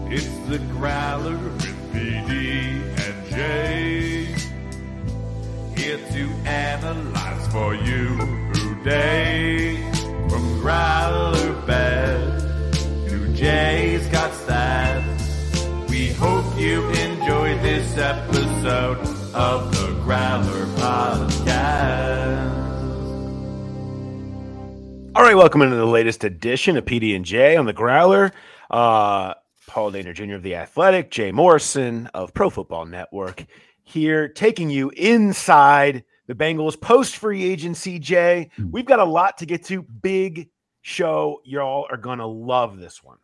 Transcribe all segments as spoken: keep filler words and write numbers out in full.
It's the Growler with P D and J, here to analyze for you today. From Growler Best to Jay's got stats, we hope you enjoyed this episode of the Growler Podcast. All right, welcome into the latest edition of P D and J on the Growler. Uh, Paul Dehner Junior of The Athletic, Jay Morrison of Pro Football Network here, taking you inside the Bengals post-free agency, Jay. We've got a lot to get to. Big show. Y'all are going to love this one.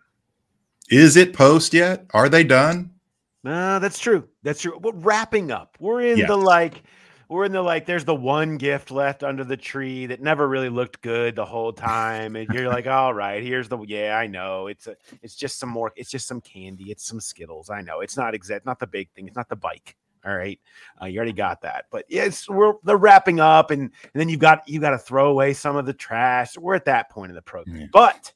Is it post yet? Are they done? Uh, that's true. That's true. We're wrapping up. We're in Yes. the like, we're in the like, there's the one gift left under the tree that never really looked good the whole time. And you're like, all right, here's the, yeah, I know. It's a, it's just some more, it's just some candy. It's some Skittles. I know. It's not exact, not the big thing. It's not the bike. All right. Uh, you already got that, but yes, we're they're wrapping up and, and then you've got, you got to throw away some of the trash. We're at that point in the program, Yeah. but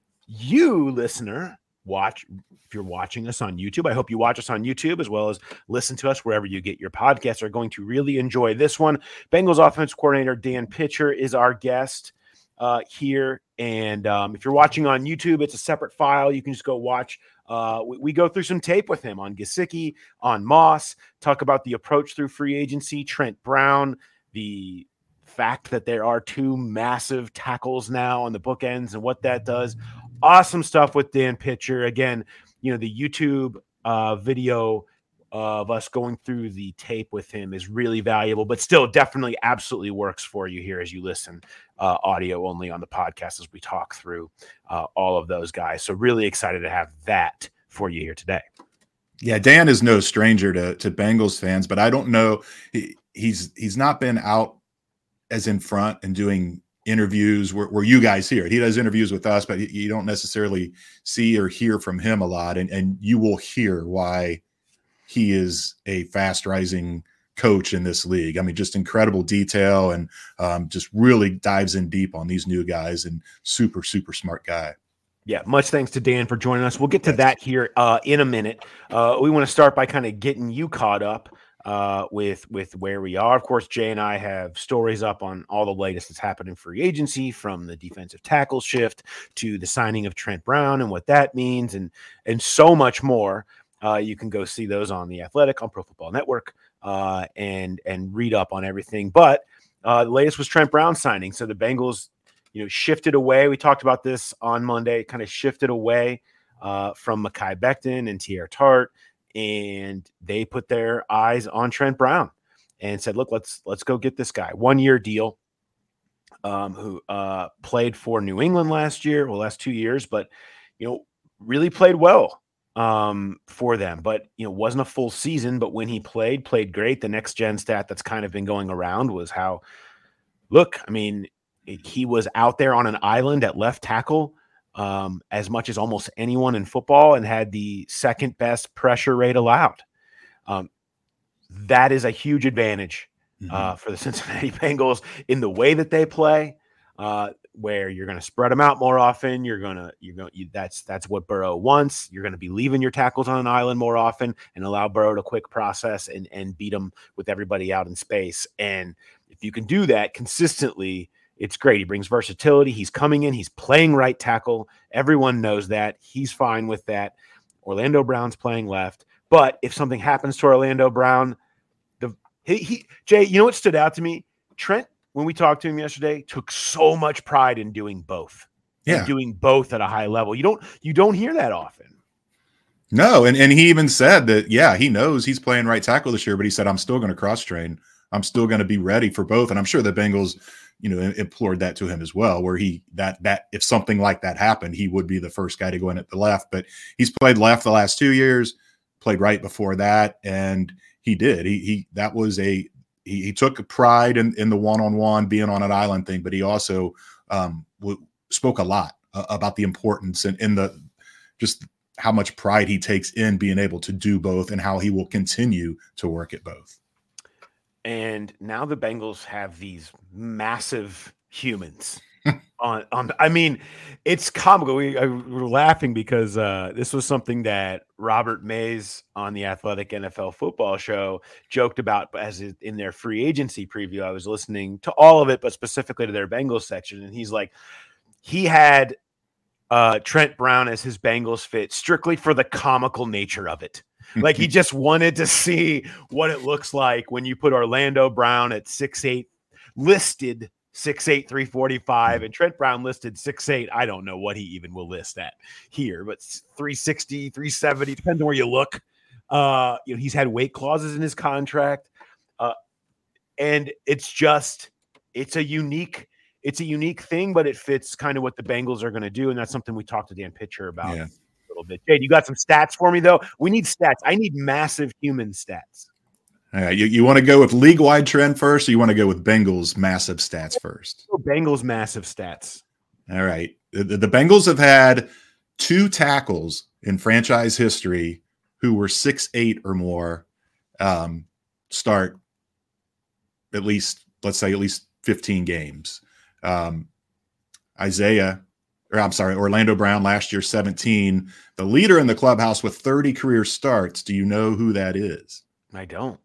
you listener, watch if you're watching us on YouTube. I hope you watch us on YouTube as well as listen to us wherever you get your podcasts. Are going to really enjoy this one. Bengals offensive coordinator Dan Pitcher is our guest uh, here, and um, if you're watching on YouTube, it's a separate file. You can just go watch. Uh, we, we go through some tape with him on Gesicki, on Moss, talk about the approach through free agency, Trent Brown, the fact that there are two massive tackles now on the bookends and what that does. Awesome stuff with Dan Pitcher. Again, you know, the YouTube uh, video of us going through the tape with him is really valuable, but still definitely absolutely works for you here as you listen uh, audio only on the podcast as we talk through uh, all of those guys. So really excited to have that for you here today. Yeah, Dan is no stranger to, to Bengals fans, but I don't know. He, he's he's not been out as in front and doing interviews where, where you guys hear it. He does interviews with us, but you don't necessarily see or hear from him a lot. And, and you will hear why he is a fast rising coach in this league. I mean, just incredible detail and um, just really dives in deep on these new guys and super, super smart guy. Yeah, much thanks to Dan for joining us. We'll get to that here uh, in a minute. Uh, we want to start by kind of getting you caught up uh, with with where we are. Of course, Jay and I have stories up on all the latest that's happened in free agency, from the defensive tackle shift to the signing of Trent Brown and what that means, and and so much more. Uh, you can go see those on The Athletic, on Pro Football Network, uh, and and read up on everything. But uh, the latest was Trent Brown signing. So the Bengals, you know, shifted away. We talked about this on Monday, kind of shifted away uh, from Mekhi Becton and T R Tart, and they put their eyes on Trent Brown and said, look, let's let's go get this guy. One-year deal, um, who uh, played for New England last year, well, last two years, but, you know, really played well um, for them. But, you know, wasn't a full season, but when he played, played great. The next gen stat that's kind of been going around was how, look, I mean, he was out there on an island at left tackle um, as much as almost anyone in football and had the second best pressure rate allowed. Um, that is a huge advantage mm-hmm. uh, for the Cincinnati Bengals in the way that they play, uh, where you're going to spread them out more often. You're going to, you're going, you, that's, that's what Burrow wants. You're going to be leaving your tackles on an island more often and allow Burrow to quick process and, and beat them with everybody out in space. And if you can do that consistently, it's great. He brings versatility. He's coming in. He's playing right tackle. Everyone knows that. He's fine with that. Orlando Brown's playing left. But if something happens to Orlando Brown, the he, he Jay, you know what stood out to me? Trent, when we talked to him yesterday, took so much pride in doing both. Yeah, doing both at a high level. You don't you don't hear that often. No, and and he even said that. Yeah, he knows he's playing right tackle this year, but he said, "I'm still going to cross train. I'm still going to be ready for both." And I'm sure the Bengals, you know, implored that to him as well, where he that that if something like that happened, he would be the first guy to go in at the left. But he's played left the last two years, played right before that, and he did. He he that was a he, he took pride in, in the one-on-one being on an island thing, but he also um, w- spoke a lot uh, about the importance and in the just how much pride he takes in being able to do both and how he will continue to work at both. And now the Bengals have these massive humans On, on, I mean, it's comical. We, I, we were laughing because uh, this was something that Robert Mays on the Athletic N F L Football Show joked about as it, in their free agency preview. I was listening to all of it, but specifically to their Bengals section, and he's like, he had uh, Trent Brown as his Bengals fit strictly for the comical nature of it. Like he just wanted to see what it looks like when you put Orlando Brown at six eight listed six eight, three forty-five, and Trent Brown listed six eight. I don't know what he even will list at here, but three sixty, three seventy, depends on where you look. Uh, you know, he's had weight clauses in his contract. Uh, and it's just, it's a unique, it's a unique thing, but it fits kind of what the Bengals are going to do. And that's something we talked to Dan Pitcher about yeah. a little bit. Jade, you got some stats for me though? We need stats. I need massive human stats. All right, you, you want to go with league-wide trend first, or you want to go with Bengals massive stats first? Bengals massive stats. All right. The, the Bengals have had two tackles in franchise history who were six eight or more um, start at least, let's say, at least fifteen games. Um, Isaiah, or I'm sorry, Orlando Brown last year, seventeen. The leader in the clubhouse with thirty career starts. Do you know who that is? I don't.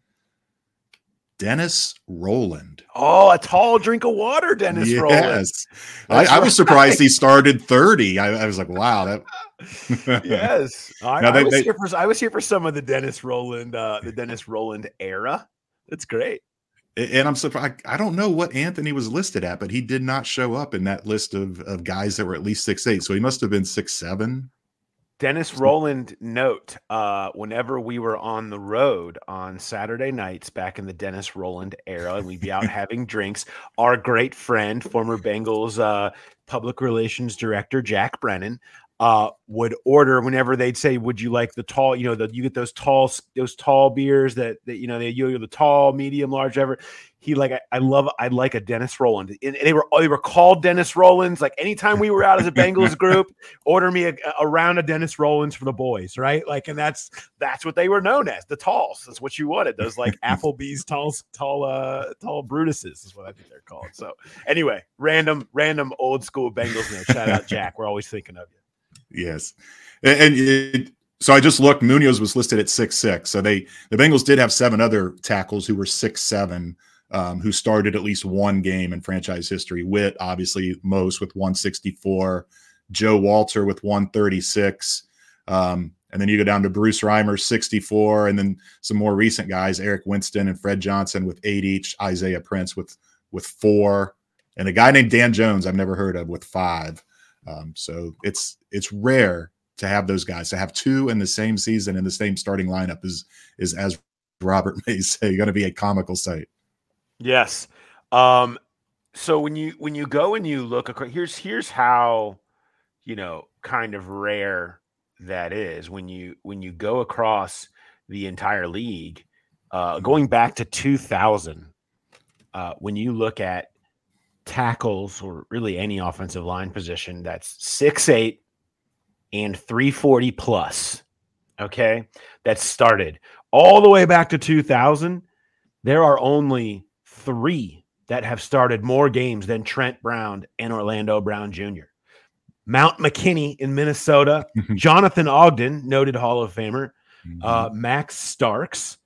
Dennis Roland. Oh, a tall drink of water, Dennis yes. Roland. Yes. I, I was surprised he started thirty. I, I was like, wow. That... yes. I, they, I, was they... here for, I was here for some of the Dennis Roland, uh, the Dennis Roland era. That's great. And I'm surprised. I don't know what Anthony was listed at, but he did not show up in that list of, of guys that were at least six eight. So he must have been six seven. Dennis Roland note, uh, whenever we were on the road on Saturday nights back in the Dennis Roland era, and we'd be out having drinks, our great friend, former Bengals uh, public relations director, Jack Brennan, uh, would order whenever they'd say, would you like the tall, you know, the, you get those tall, those tall beers that, that you know, they, you know, the tall, medium, large, ever. He like, I, I love, I like a Dennis Roland. And they were, they were called Dennis Rolands. Like anytime we were out as a Bengals group, order me a, a round of Dennis Rolands for the boys. Right. Like, and that's, that's what they were known as, the talls. That's what you wanted. Those like Applebee's tall, tall, uh, tall Brutuses is what I think they're called. So anyway, random, random old school Bengals note. Shout out Jack. We're always thinking of you. Yes. And, and it, so I just looked, Munoz was listed at six six. So they, the Bengals did have seven other tackles who were six seven. Um, who started at least one game in franchise history. Witt, obviously, most with one sixty-four. Joe Walter with one thirty-six. Um, and then you go down to Bruce Reimer, sixty-four. And then some more recent guys, Eric Winston and Fred Johnson with eight each. Isaiah Prince with, with four. And a guy named Dan Jones I've never heard of with five. Um, so it's it's rare to have those guys. To have two in the same season in the same starting lineup is, is as Robert may say, going to be a comical sight. Yes. Um, so when you when you go and you look across, here's here's how, you know, kind of rare that is when you when you go across the entire league, uh, going back to two thousand. Uh, when you look at tackles or really any offensive line position that's six eight and three forty plus, okay, that started all the way back to two thousand. There are only three that have started more games than Trent Brown and Orlando Brown Junior Mount McKinney in Minnesota, Jonathan Ogden, noted Hall of Famer, mm-hmm. uh, Max Starks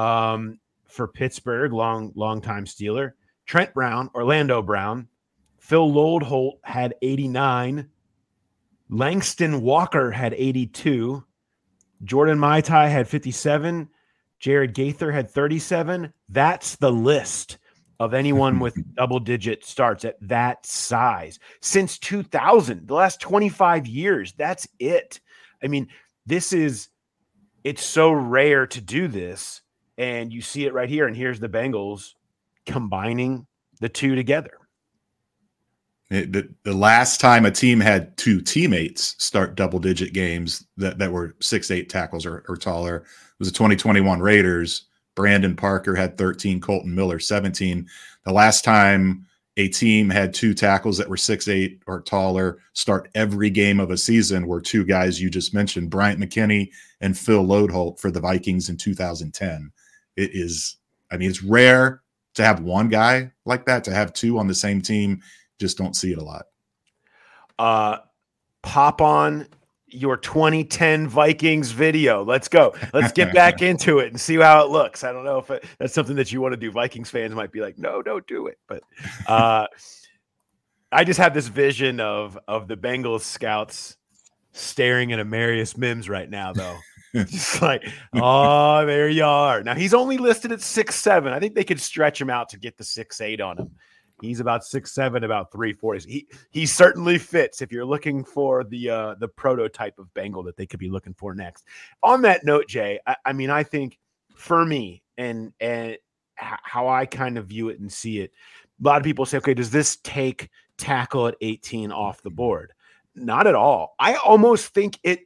um, for Pittsburgh, long, long time Steeler, Trent Brown, Orlando Brown, Phil Loadholt had eighty-nine, Langston Walker had eighty-two, Jordan Maitai had fifty-seven, Jared Gaither had thirty-seven. That's the list of anyone with double-digit starts at that size. Since two thousand, the last twenty-five years, that's it. I mean, this is – it's so rare to do this, and you see it right here, and here's the Bengals combining the two together. It, the, the last time a team had two teammates start double-digit games that, that were six eight tackles or, or taller was the twenty twenty-one Raiders. Brandon Parker had thirteen, Colton Miller seventeen. The last time a team had two tackles that were six eight or taller start every game of a season were two guys you just mentioned, Bryant McKinney and Phil Loadholt for the Vikings in two thousand ten. It is, I mean, it's rare to have one guy like that, to have two on the same team just don't see it a lot. Uh, pop on your twenty ten Vikings video. Let's go. Let's get back into it and see how it looks. I don't know if it, that's something that you want to do. Vikings fans might be like, no, don't do it. But uh, I just have this vision of of the Bengals scouts staring at Amarius Mims right now, though. Just like, oh, there you are. Now he's only listed at six seven. I think they could stretch him out to get the six eight on him. He's about six seven, about three forty. He he certainly fits if you're looking for the uh, the prototype of Bengal that they could be looking for next. On that note, Jay, I, I mean, I think for me and and how I kind of view it and see it, a lot of people say, okay, does this take tackle at eighteen off the board? Not at all. I almost think it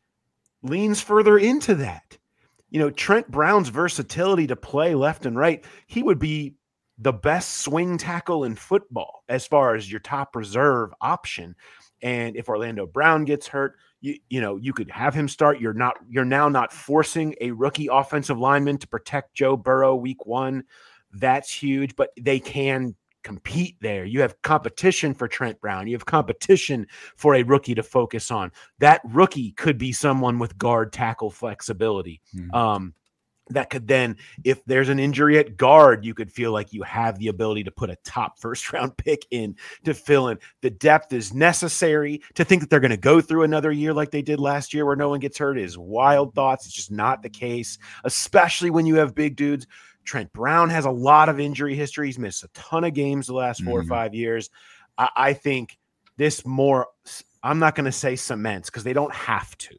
leans further into that. You know, Trent Brown's versatility to play left and right, he would be the best swing tackle in football as far as your top reserve option. And if Orlando Brown gets hurt, you, you know, you could have him start. You're not, you're now not forcing a rookie offensive lineman to protect Joe Burrow week one. That's huge, but they can compete there. You have competition for Trent Brown. You have competition for a rookie to focus on. That rookie could be someone with guard tackle flexibility. Mm-hmm. Um, that could then, if there's an injury at guard, you could feel like you have the ability to put a top first round pick in to fill in. The depth is necessary. To think that they're going to go through another year like they did last year where no one gets hurt is wild thoughts. It's just not the case, especially when you have big dudes. Trent Brown has a lot of injury history. He's missed a ton of games the last four mm-hmm. or five years. I, I think this more, I'm not going to say cements because they don't have to,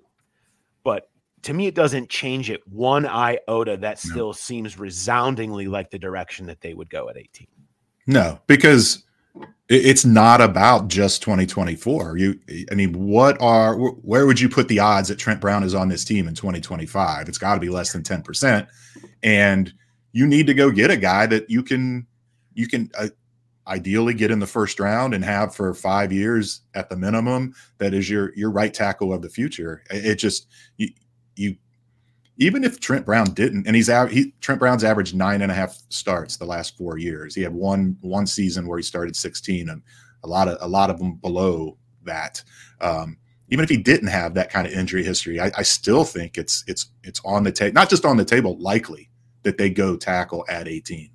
but to me, it doesn't change it one iota. That still no. seems resoundingly like the direction that they would go at eighteen. No, because it's not about just twenty twenty-four. You, I mean, what are, where would you put the odds that Trent Brown is on this team in twenty twenty-five? It's got to be less than ten percent. And you need to go get a guy that you can, you can uh, ideally get in the first round and have for five years at the minimum. That is your, your right tackle of the future. It just, you, You, even if Trent Brown didn't, and he's he Trent Brown's averaged nine and a half starts the last four years. He had one one season where he started sixteen, and a lot of a lot of them below that. Um, even if he didn't have that kind of injury history, I, I still think it's it's it's on the table, not just on the table, likely that they go tackle at eighteen.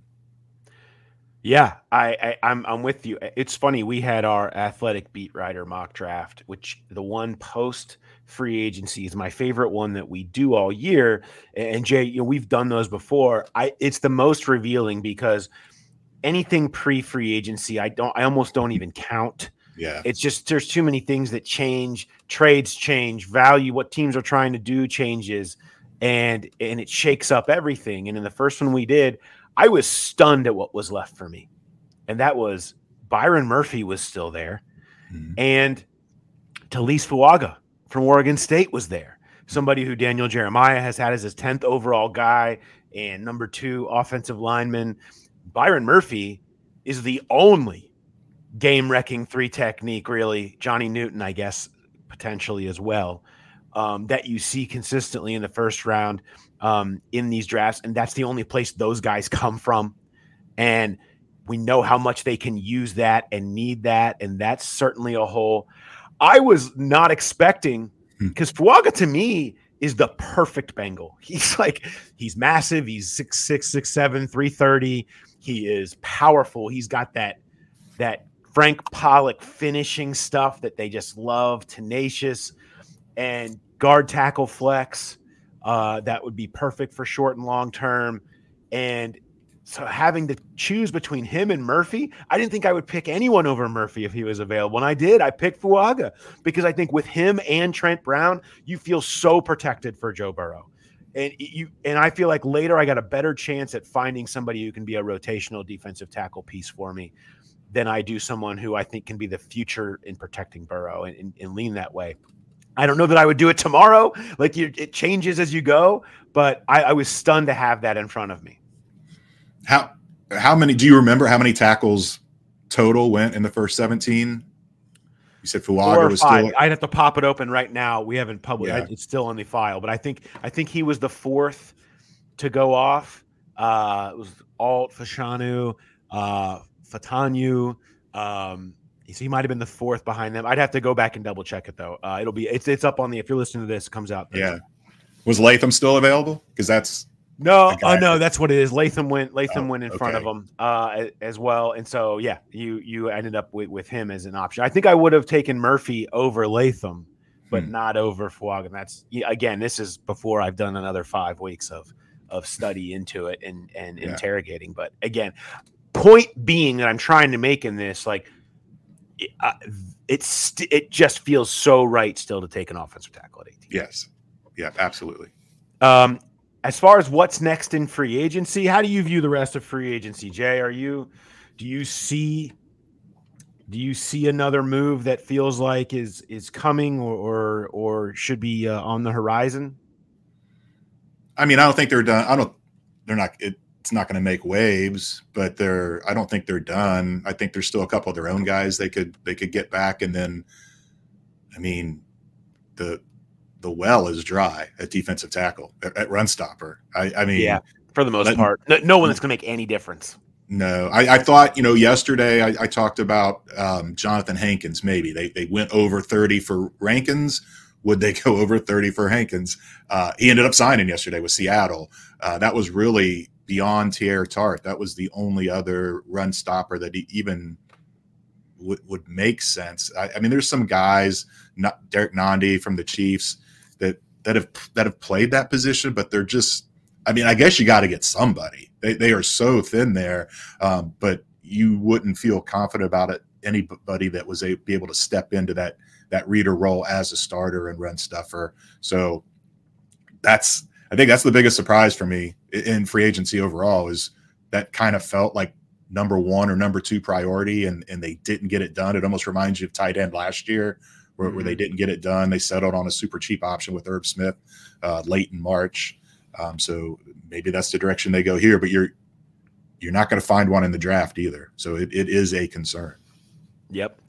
Yeah, I, I I'm I'm with you. It's funny, we had our athletic beat writer mock draft, which the one post free agency is my favorite one that we do all year. And Jay, you know, we've done those before. I it's the most revealing because anything pre-free agency, I don't I almost don't even count. Yeah. It's just there's too many things that change, trades change, value, what teams are trying to do changes, and and it shakes up everything. And in the first one we did, I was stunned at what was left for me. And that was Byron Murphy was still there. Mm-hmm. And Talise Fuaga from Oregon State was there. Somebody who Daniel Jeremiah has had as his tenth overall guy and number two offensive lineman. Byron Murphy is the only game-wrecking three technique, really. Johnny Newton, I guess, potentially as well, um, that you see consistently in the first round um, in these drafts. And that's the only place those guys come from. And we know how much they can use that and need that. And that's certainly a hole. I was not expecting, because Fuaga to me is the perfect Bengal. He's like, he's massive. He's six six, six seven, three thirty. He is powerful. He's got that, that Frank Pollock finishing stuff that they just love, tenacious, and guard tackle flex. Uh, that would be perfect for short and long term. And so having to choose between him and Murphy, I didn't think I would pick anyone over Murphy if he was available. And I did. I picked Fuaga because I think with him and Trent Brown, you feel so protected for Joe Burrow. And you and I feel like later I got a better chance at finding somebody who can be a rotational defensive tackle piece for me than I do someone who I think can be the future in protecting Burrow and, and, and lean that way. I don't know that I would do it tomorrow. Like you, it changes as you go, but I, I was stunned to have that in front of me. How how many do you remember how many tackles total went in the first seventeen? You said Fuaga was five. still. I'd have to pop it open right now. We haven't published. Yeah. It's still on the file, but I think I think he was the fourth to go off. Uh, it was Alt, Fashanu, uh, Fatanu, um, he might have been the fourth behind them. I'd have to go back and double check it though. Uh, it'll be it's it's up on the if you're listening to this, it comes out Thursday. Yeah. Was Latham still available? Because that's no, oh no, that's what it is. Latham went Latham Oh, went in okay. front of him uh, as well, and so yeah, you you ended up with, with him as an option. I think I would have taken Murphy over Latham, but Hmm. not over Fuaga. That's yeah, again, this is before I've done another five weeks of of study into it and and Yeah. interrogating. But again, point being that I'm trying to make in this, like, it, uh, it's it just feels so right still to take an offensive tackle at eighteen. Yes. Yeah, absolutely. Um, as far as what's next in free agency, how do you view the rest of free agency, Jay? Are you, do you see, do you see another move that feels like is is coming or or, or should be uh, on the horizon? I mean, I don't think they're done. I don't. They're not. It, it's not going to make waves, but they're. I don't think they're done. I think there's still a couple of their own guys they could they could get back, and then, I mean, the the well is dry at defensive tackle at, at run stopper. I, I mean, Yeah, for the most let- part, no, no one that's going to make any difference. no. I, I thought you know yesterday I, I talked about um, Jonathan Hankins. Maybe they they went over thirty for Rankins. Would they go over thirty for Hankins? Uh, he ended up signing yesterday with Seattle. Uh, that was really beyond Tierre Tart. That was the only other run stopper that he even would, would make sense. I, I mean, there's some guys, not Derek Nandi from the Chiefs, that that have that have played that position, but they're just. I mean, I guess you got to get somebody. They they are so thin there, um, but you wouldn't feel confident about it. Anybody that was a, be able to step into that that reader role as a starter and run stuffer. So that's I think that's the biggest surprise for me in free agency overall is that kind of felt like number one or number two priority, and and they didn't get it done. It almost reminds you of tight end last year, where, Mm-hmm. where they didn't get it done. They settled on a super cheap option with Herb Smith uh, late in March. Um, so maybe that's the direction they go here, but you're you're not going to find one in the draft either. So it, it is a concern. Yep.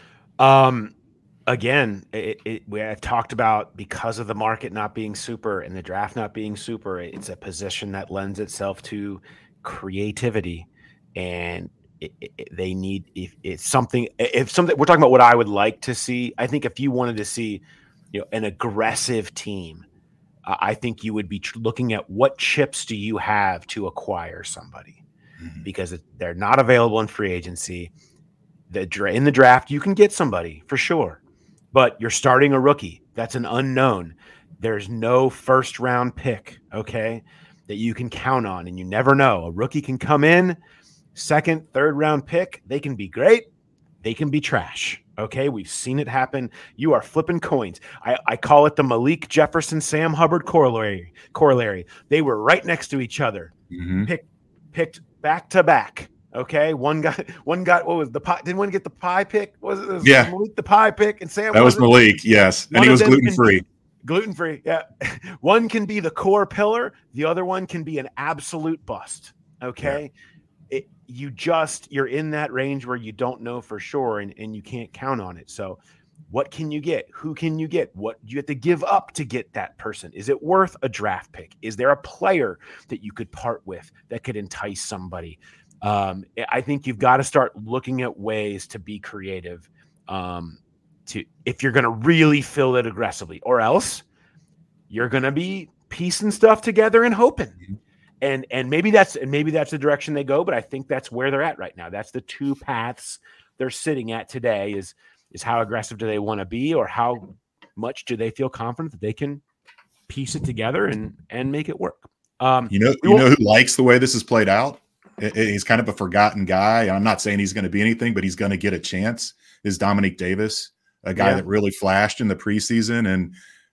Um. Again, it, it, we have talked about because of the market not being super and the draft not being super, it's a position that lends itself to creativity, and it, it, they need if it's something. If something we're talking about, what I would like to see. I think if you wanted to see, you know, an aggressive team, uh, I think you would be tr- looking at what chips do you have to acquire somebody, Mhm. because it, they're not available in free agency. The dra- in the draft, you can get somebody for sure. But you're starting a rookie. That's an unknown. There's no first round pick, okay, that you can count on. And you never know. A rookie can come in, second, third round pick. They can be great. They can be trash. Okay. We've seen it happen. You are flipping coins. I, I call it the Malik Jefferson, Sam Hubbard corollary. Corollary. They were right next to each other, Mhm. picked, picked back to back. Okay, one got one got what was the pie? Didn't one get the pie pick? Was it, was it Yeah. Malik the pie pick and Sam? That was wasn't? Malik, yes, One and he of was them gluten can free. be Gluten free, yeah. One can be the core pillar. The other one can be an absolute bust. Okay, it, you just you're in that range where you don't know for sure, and, and you can't count on it. So, what can you get? Who can you get? What do you have to give up to get that person? Is it worth a draft pick? Is there a player that you could part with that could entice somebody? Um, I think you've got to start looking at ways to be creative, um, to if you're going to really fill it aggressively, or else you're going to be piecing stuff together and hoping. Mm-hmm. And and maybe that's and maybe that's the direction they go. But I think that's where they're at right now. That's the two paths they're sitting at today. Is is how aggressive do they want to be, or how much do they feel confident that they can piece it together and and make it work? Um, You know, we you will- know who likes the way this is played out? I- I- He's kind of a forgotten guy. I'm not saying he's going to be anything, but he's going to get a chance. Is Dominique Davis, a guy Yeah. that really flashed in the preseason, and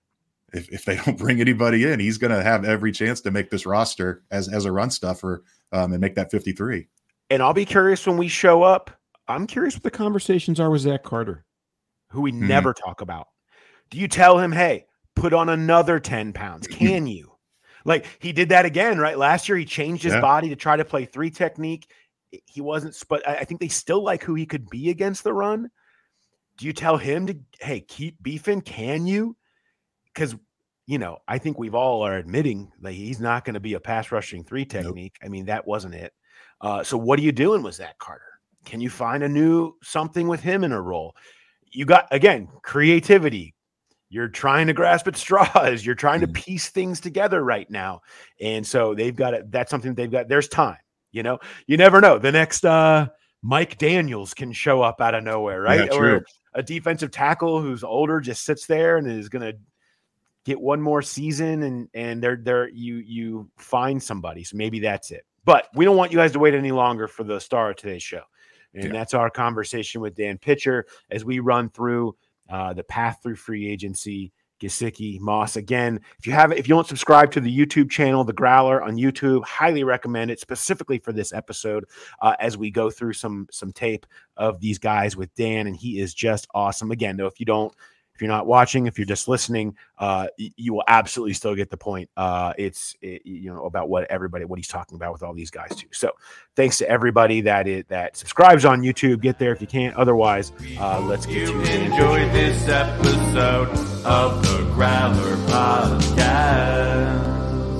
if, if they don't bring anybody in, he's going to have every chance to make this roster as as a run stuffer um, and make that fifty-three. And I'll be curious when we show up. I'm curious what the conversations are with Zach Carter, who we Mhm. never talk about. Do you tell him, hey, put on another ten pounds? Can you? Like he did that again, right? Last year, he changed his Yeah. body to try to play three technique. He wasn't, but I I think they still like who he could be against the run. Do you tell him to, hey, keep beefing? Can you? Because, you know, I think we've all are admitting that he's not going to be a pass rushing three technique. I mean, that wasn't it. Uh, so what are you doing with Zach Carter? can you find a new something with him in a role? You got, again, creativity. You're trying to grasp at straws. You're trying to piece things together right now. And so they've got it. That's something they've got. There's time, you know, you never know. The next uh, Mike Daniels can show up out of nowhere, right? Yeah, or a defensive tackle who's older just sits there and is going to get one more season, and and they're they're you you find somebody. So maybe that's it. But we don't want you guys to wait any longer for the star of today's show. And yeah. that's our conversation with Dan Pitcher as we run through uh, the path through free agency, Gesicki, Moss. Again, if you haven't, if you don't subscribe to the YouTube channel, The Growler on YouTube, highly recommend it specifically for this episode uh, as we go through some some tape of these guys with Dan, and he is just awesome. Again, though, if you don't, if you're not watching, if you're just listening, uh, you will absolutely still get the point. Uh, it's it, you know about what everybody what he's talking about with all these guys too. So thanks to everybody that is, that subscribes on YouTube. Get there if you can. Otherwise, uh, let's get you to it. Enjoyed this episode of the Growler Podcast.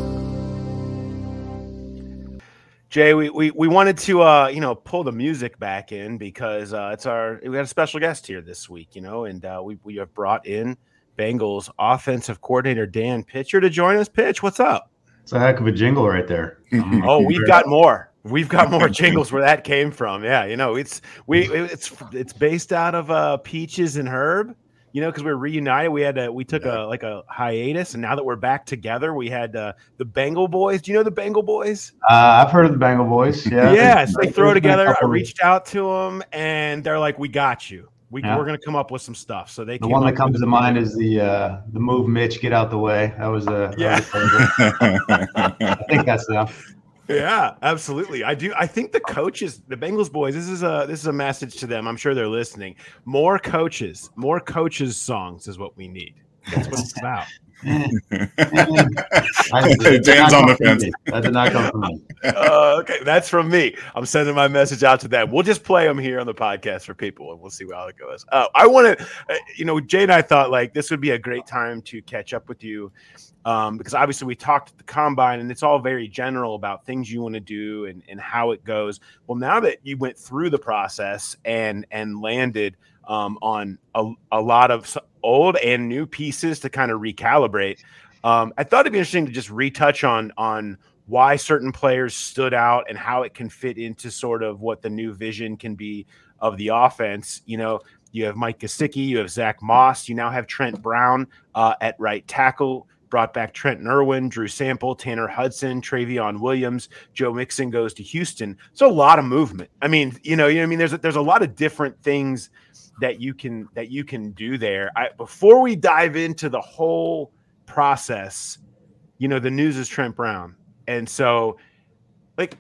Jay, we, we we wanted to uh you know pull the music back in because uh, it's our we had a special guest here this week, you know, and uh, we we have brought in Bengals offensive coordinator Dan Pitcher to join us. Pitch, what's up? It's a heck of a jingle right there. Oh, we've got more. We've got more jingles where that came from. Yeah, you know, it's we it's it's based out of uh, Peaches and Herb. You know, because we're reunited, we had a, we took a like a hiatus, and now that we're back together, we had uh, the Bengal Boys. Do you know the Bengal Boys? Uh, I've heard of the Bengal Boys. Yeah, yeah. So they throw together. I reached out to them, and they're like, "We got you. We, yeah. We're going to come up with some stuff." So they the one that comes to mind is the uh, the move Mitch, get out the way. That was a yeah. Was I think that's them. Yeah, absolutely. I do. I think the coaches, the Bengals boys, this is a this is a message to them. I'm sure they're listening. More coaches, more coaches songs is what we need. That's what it's about. Dan's on the fence. That did not come from me. Uh, okay, that's from me. I'm sending my message out to them. We'll just play them here on the podcast for people, and we'll see how it goes. Uh, I want to, uh, you know, Jay and I thought like this would be a great time to catch up with you. Um, because obviously we talked at the combine and it's all very general about things you want to do and, and how it goes. Well, now that you went through the process and and landed um, on a, a lot of old and new pieces to kind of recalibrate, um, I thought it'd be interesting to just retouch on on why certain players stood out and how it can fit into sort of what the new vision can be of the offense. You know, you have Mike Gesicki, you have Zach Moss, you now have Trent Brown uh, at right tackle. Brought back Trenton Irwin, Drew Sample, Tanner Hudson, Travion Williams, Joe Mixon goes to Houston. So a lot of movement. I mean, you know, you know, what I mean, there's a, there's a lot of different things that you can that you can do there. I, before we dive into the whole process, you know, the news is Trent Brown, and so like,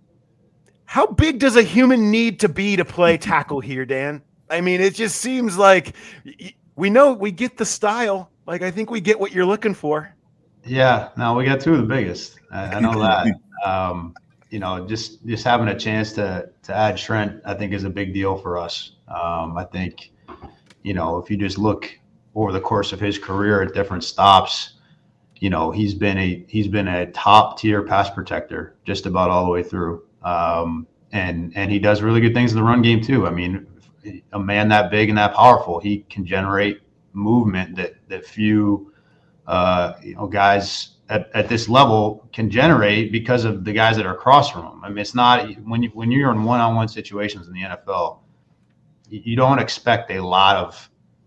how big does a human need to be to play tackle here, Dan? I mean, it just seems like we know we get the style. Like, I think we get what you're looking for. Yeah, no, we got two of the biggest. I, I know that. Um, you know, just just having a chance to to add Trent, I think, is a big deal for us. Um, I think, you know, if you just look over the course of his career at different stops, you know, he's been a he's been a top tier pass protector just about all the way through. Um, and and he does really good things in the run game too. I mean, a man that big and that powerful, he can generate movement that that few uh you know guys at, at this level can generate because of the guys that are across from him. I mean, it's not when you when you're in one-on-one situations in the N F L, you, you don't expect a lot of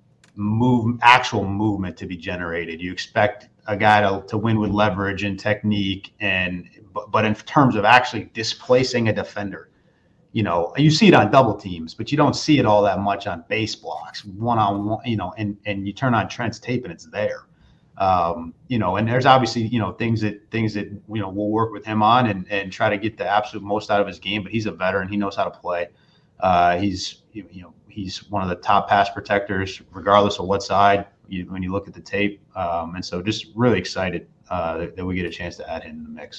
move actual movement to be generated. You expect a guy to, to win with leverage and technique, and but, but in terms of actually displacing a defender, you know, you see it on double teams, but you don't see it all that much on base blocks, one on one, you know, and, and you turn on Trent's tape and it's there. Um, you know, and there's obviously, you know, things that things that, you know, we'll work with him on and, and try to get the absolute most out of his game, but he's a veteran. He knows how to play. Uh, he's, you know, he's one of the top pass protectors, regardless of what side you, when you look at the tape. Um, and so just really excited uh, that, that we get a chance to add him in the mix.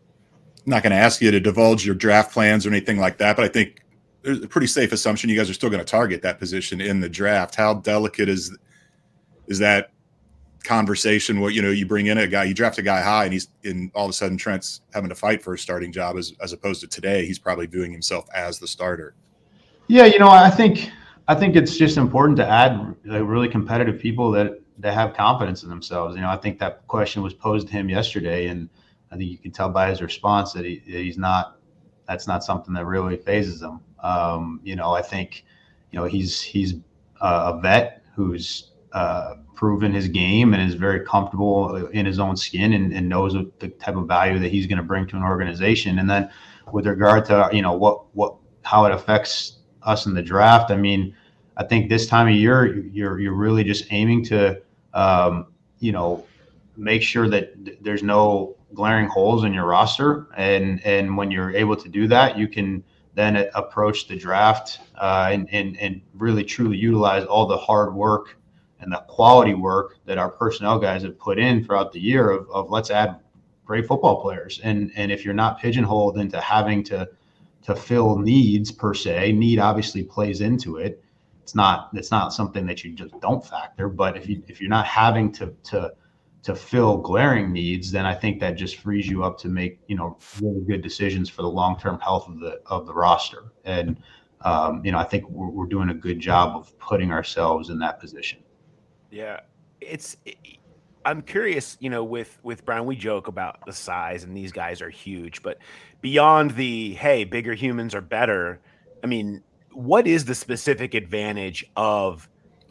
Not going to ask you to divulge your draft plans or anything like that, but I think there's a pretty safe assumption you guys are still going to target that position in the draft. How delicate is is that conversation? What, you know, you bring in a guy, you draft a guy high, and he's in all of a sudden Trent's having to fight for a starting job as as opposed to today he's probably viewing himself as the starter. Yeah, you know, I think I think it's just important to add like, really competitive people that that have confidence in themselves. You know, I think that question was posed to him yesterday, and I think you can tell by his response that, he, that he's not. That's not something that really phases him. Um, you know, I think, you know, he's he's a vet who's uh, proven his game and is very comfortable in his own skin and, and knows what the type of value that he's going to bring to an organization. And then with regard to, you know, what what how it affects us in the draft, I mean, I think this time of year you're you're really just aiming to, um, you know, make sure that th- there's no glaring holes in your roster, and and when you're able to do that, you can then approach the draft uh, and and and really truly utilize all the hard work and the quality work that our personnel guys have put in throughout the year of, of let's add great football players. And and if you're not pigeonholed into having to to fill needs per se, need obviously plays into it. It's not it's not something that you just don't factor. But if you if you're not having to to to fill glaring needs, then I think that just frees you up to make, you know, really good decisions for the long-term health of the of the roster. And um, you know, I think we're, we're doing a good job of putting ourselves in that position. Yeah, it's. It, I'm curious, you know, with with Brian, we joke about the size, and these guys are huge, but beyond the hey, bigger humans are better. I mean, what is the specific advantage of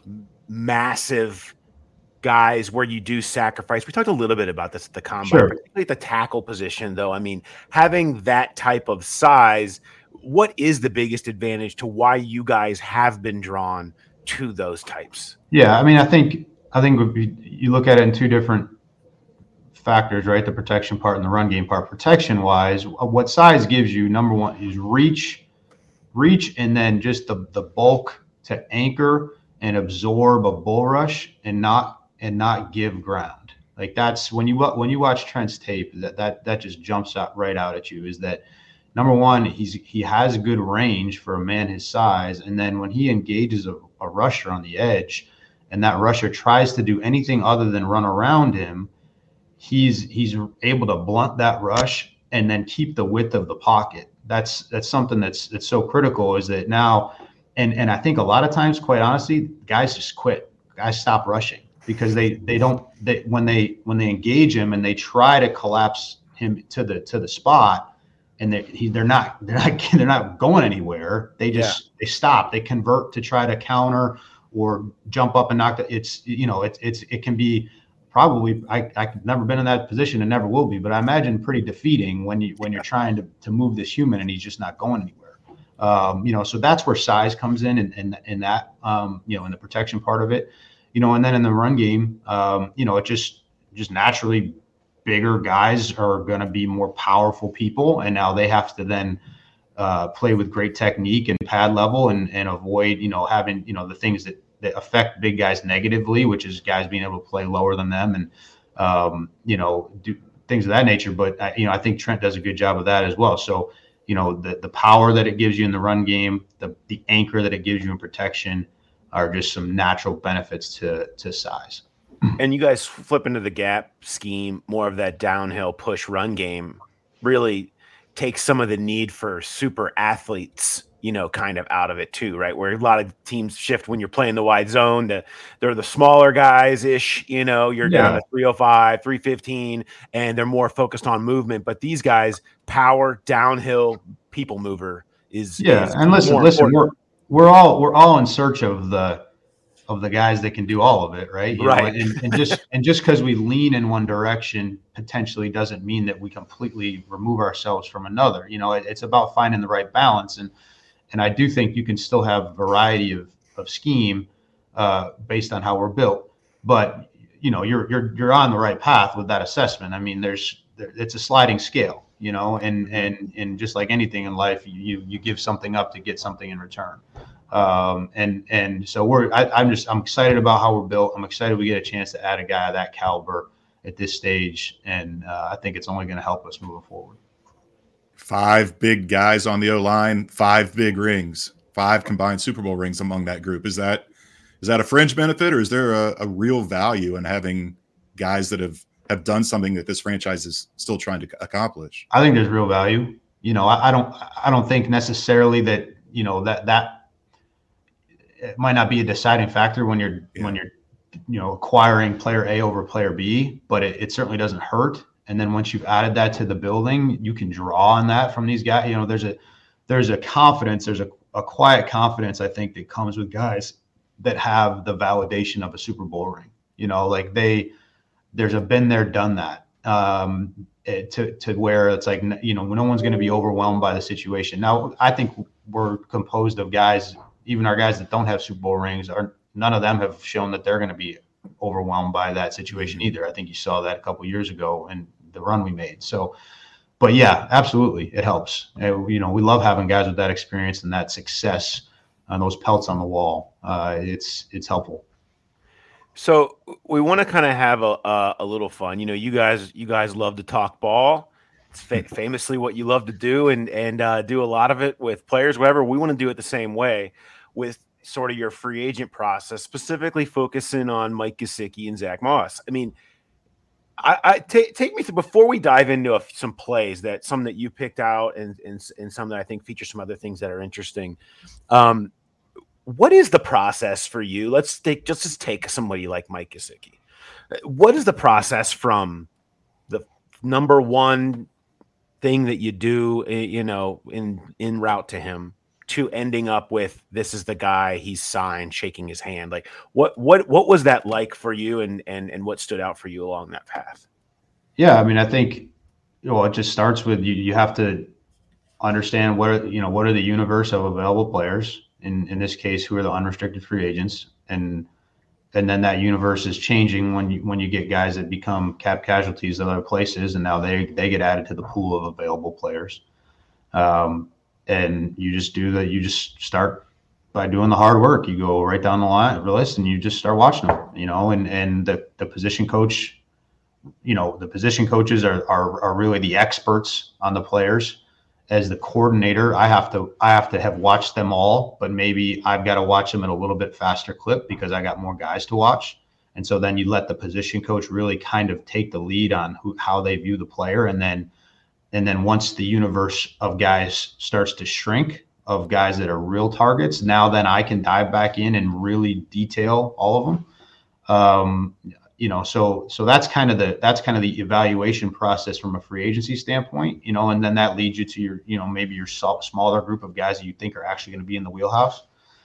massive guys where you do sacrifice? We talked a little bit about this at the combine, Sure. particularly at the tackle position, though. I mean, having that type of size, what is the biggest advantage to why you guys have been drawn to those types? Yeah, I mean, I think I think you look at it in two different factors, right? The protection part and the run game part. Protection wise, what size gives you, number one, is reach, reach, and then just the the bulk to anchor and absorb a bull rush and not and not give ground. Like that's when you when you watch Trent's tape, that that that just jumps out right out at you. Is that number one, he's he has good range for a man his size, and then when he engages a, a rusher on the edge, and that rusher tries to do anything other than run around him, he's he's able to blunt that rush and then keep the width of the pocket. That's that's something that's that's so critical. Is that now, and and I think a lot of times, quite honestly, guys just quit. Guys stop rushing because they they don't they when they when they engage him and they try to collapse him to the to the spot, and they he, they're not they're not they're not going anywhere. They just yeah. they stop. They convert to try to counter or jump up and knock the, it's you know it's it's it can be probably I I've never been in that position and never will be, but I imagine pretty defeating when you when you're trying to to move this human and he's just not going anywhere. Um, you know, so that's where size comes in and in, in, in that um, you know in the protection part of it, you know, and then in the run game, um, you know, it just just naturally bigger guys are going to be more powerful people, and now they have to then Uh, play with great technique and pad level and, and avoid, you know, having, you know, the things that, that affect big guys negatively, which is guys being able to play lower than them and, um, you know, do things of that nature. But, uh, you know, I think Trent does a good job of that as well. So, you know, the, the power that it gives you in the run game, the, the anchor that it gives you in protection are just some natural benefits to, to size. And you guys flip into the gap scheme, more of that downhill push run game, really takes some of the need for super athletes, you know, kind of out of it too, right? Where a lot of teams shift when you're playing the wide zone to they're the smaller guys ish, you know, you're yeah. down to three oh five, three fifteen, and they're more focused on movement. But these guys, power, downhill, people mover is yeah. Is and listen, listen, we're we're all we're all in search of the of the guys that can do all of it, right? You right. know, and, and just and just because we lean in one direction potentially doesn't mean that we completely remove ourselves from another. You know, it, it's about finding the right balance, and and I do think you can still have variety of of scheme uh, based on how we're built. But you know, you're you're you're on the right path with that assessment. I mean, there's there, it's a sliding scale, you know, and and and just like anything in life, you you give something up to get something in return. Um, and, and so we're, I, I'm just, I'm excited about how we're built. I'm excited we get a chance to add a guy of that caliber at this stage. And, uh, I think it's only going to help us moving forward. Five big guys on the O-line, five big rings, five combined Super Bowl rings among that group. Is that, is that a fringe benefit, or is there a, a real value in having guys that have, have done something that this franchise is still trying to accomplish? I think there's real value. You know, I, I don't, I don't think necessarily that, you know, that, that, it might not be a deciding factor when you're yeah. when you're you know acquiring player A over player B, but it, it certainly doesn't hurt. And then once you've added that to the building, you can draw on that from these guys. You know, there's a there's a confidence, there's a, a quiet confidence, I think, that comes with guys that have the validation of a Super Bowl ring. You know, like they there's a been there, done that. Um, to to where it's like, you know, no one's going to be overwhelmed by the situation. Now, I think we're composed of guys, even our guys that don't have Super Bowl rings, are none of them have shown that they're going to be overwhelmed by that situation either. I think you saw that a couple of years ago and the run we made. So, but yeah, absolutely, it helps. Uh, you know, we love having guys with that experience and that success and those pelts on the wall. Uh, it's it's helpful. So we want to kind of have a, a a little fun. You know, you guys you guys love to talk ball. It's fa- famously what you love to do, and and uh, do a lot of it with players. Whatever, we want to do it the same way with sort of your free agent process, specifically focusing on Mike Gesicki and Zach Moss. I mean, I, I t- take me through before we dive into a, some plays that some that you picked out, and, and and some that I think feature some other things that are interesting. Um, What is the process for you? Let's take just just take somebody like Mike Gesicki. What is the process from the number one thing that you do, you know, in in route to him, to ending up with this is the guy he's signed, shaking his hand? Like what what what was that like for you, and and and what stood out for you along that path? Yeah, I mean, I think you know it just starts with you. You have to understand what are, you know what are the universe of available players. In in this case, who are the unrestricted free agents, and and then that universe is changing when you when you get guys that become cap casualties of other places, and now they they get added to the pool of available players. Um, and you just do that. You just start by doing the hard work. You go right down the line the list, and you just start watching them. You know, and and the the position coach, you know, the position coaches are are are really the experts on the players. As the coordinator, I have to I have to have watched them all, but maybe I've got to watch them at a little bit faster clip because I got more guys to watch. And so then you let the position coach really kind of take the lead on who, how they view the player. And then and then once the universe of guys starts to shrink, of guys that are real targets, now then I can dive back in and really detail all of them. Um, You know, so so that's kind of the that's kind of the evaluation process from a free agency standpoint, you know, and then that leads you to your, you know, maybe your smaller group of guys that you think are actually going to be in the wheelhouse,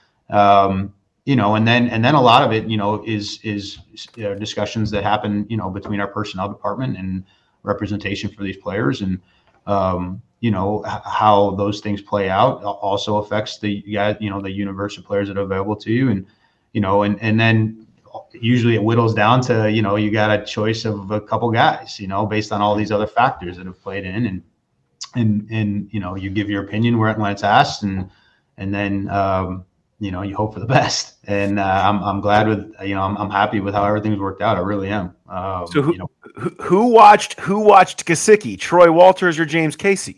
um, you know, and then and then a lot of it, you know, is is uh, discussions that happen, you know, between our personnel department and representation for these players, and um, you know h- how those things play out also affects the guy, you know, the universe of players that are available to you, and you know, and and then. Usually it whittles down to, you know, you got a choice of a couple guys, you know, based on all these other factors that have played in, and, and, and, you know, you give your opinion where when it's asked, and, and then, um, you know, you hope for the best. And uh, I'm, I'm glad with, you know, I'm, I'm happy with how everything's worked out. I really am. Um, so who, you know, who, who watched, who watched Gesicki, Troy Walters or James Casey?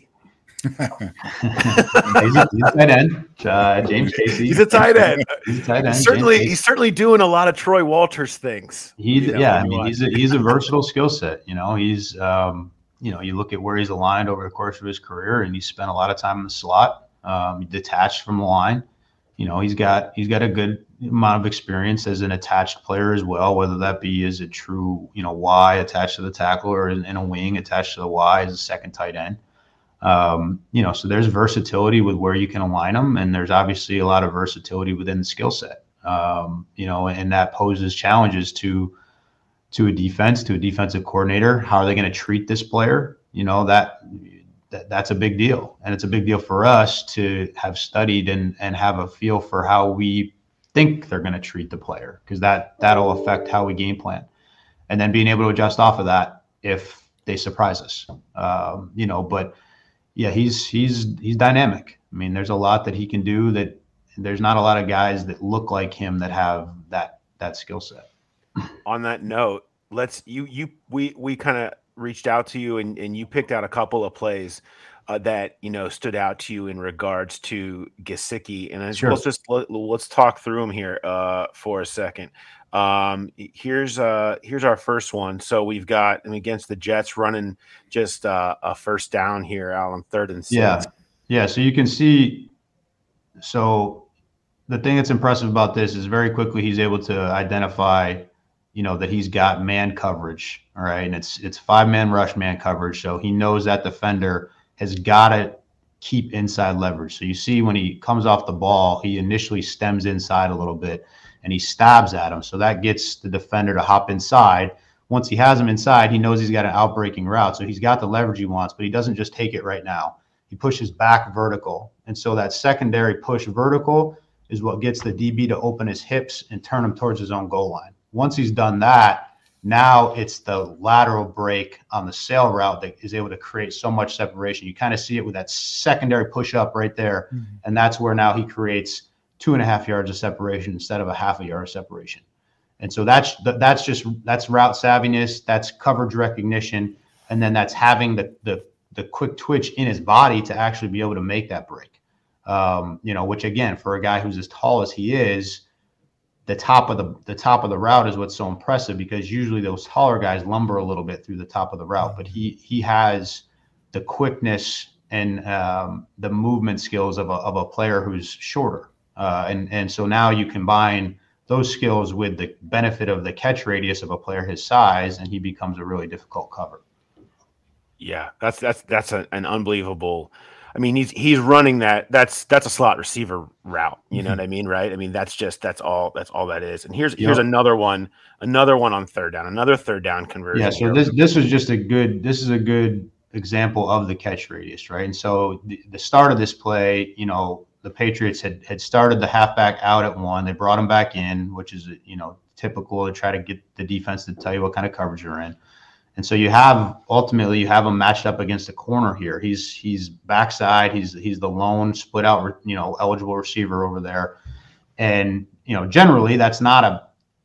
he's, a, he's a tight end. Uh, James Casey. He's a tight end. He's a tight end. He's certainly, he's certainly doing a lot of Troy Walters things. He, you know, yeah, I mean, he's a, he's a versatile skill set. You know, he's, um, you know, you look at where he's aligned over the course of his career, and he spent a lot of time in the slot, um, detached from the line. You know, he's got he's got a good amount of experience as an attached player as well, whether that be as a true, you know, Y attached to the tackle, or in, in a wing attached to the Y as a second tight end. Um, you know, so there's versatility with where you can align them, and there's obviously a lot of versatility within the skill set. Um, you know, and that poses challenges to to a defense, to a defensive coordinator. How are they going to treat this player? You know, that, that that's a big deal, and it's a big deal for us to have studied and and have a feel for how we think they're going to treat the player, because that that'll affect how we game plan, and then being able to adjust off of that if they surprise us. Um, you know, but. Yeah, he's he's he's dynamic. I mean, there's a lot that he can do that there's not a lot of guys that look like him that have that that skill set. On that note, let's you you we we kind of reached out to you, and, and you picked out a couple of plays uh, that, you know, stood out to you in regards to Gesicki, and sure. let's just let, let's talk through them here uh, for a second. Um, here's uh here's our first one. So we've got and against the Jets running just uh, a first down here, Alan, third and six. Yeah, yeah. So you can see, so the thing that's impressive about this is very quickly he's able to identify, you know, that he's got man coverage. All right. And it's it's five man rush man coverage. So he knows that defender has got to keep inside leverage. So you see when he comes off the ball, he initially stems inside a little bit and he stabs at him. So that gets the defender to hop inside. Once he has him inside, he knows he's got an outbreaking route. So he's got the leverage he wants, but he doesn't just take it right now. He pushes back vertical. And so that secondary push vertical is what gets the D B to open his hips and turn him towards his own goal line. Once he's done that, now it's the lateral break on the sail route that is able to create so much separation. You kind of see it with that secondary push up right there. Mm-hmm. And that's where now he creates two and a half yards of separation instead of a half a yard of separation. And so that's that's just that's route savviness, that's coverage recognition, and then that's having the the the quick twitch in his body to actually be able to make that break. Um, you know, which again, for a guy who's as tall as he is, the top of the the top of the route is what's so impressive, because usually those taller guys lumber a little bit through the top of the route, but he he has the quickness and um, the movement skills of a of a player who's shorter, uh, and and so now you combine those skills with the benefit of the catch radius of a player his size, and he becomes a really difficult cover. Yeah, that's that's that's a, an unbelievable. I mean, he's he's running that. That's that's a slot receiver route. You know mm-hmm. what I mean, right? I mean, that's just that's all that's all that is. And here's yep. here's another one, another one on third down, another third down conversion. Yeah. So here. this this was just a good. This is a good example of the catch radius, right? And so the, the start of this play, you know, the Patriots had had started the halfback out at one. They brought him back in, which is you know typical to try to get the defense to tell you what kind of coverage you're in. And so you have ultimately you have him matched up against a corner here. He's he's backside. He's he's the lone split out you know eligible receiver over there, and you know generally that's not a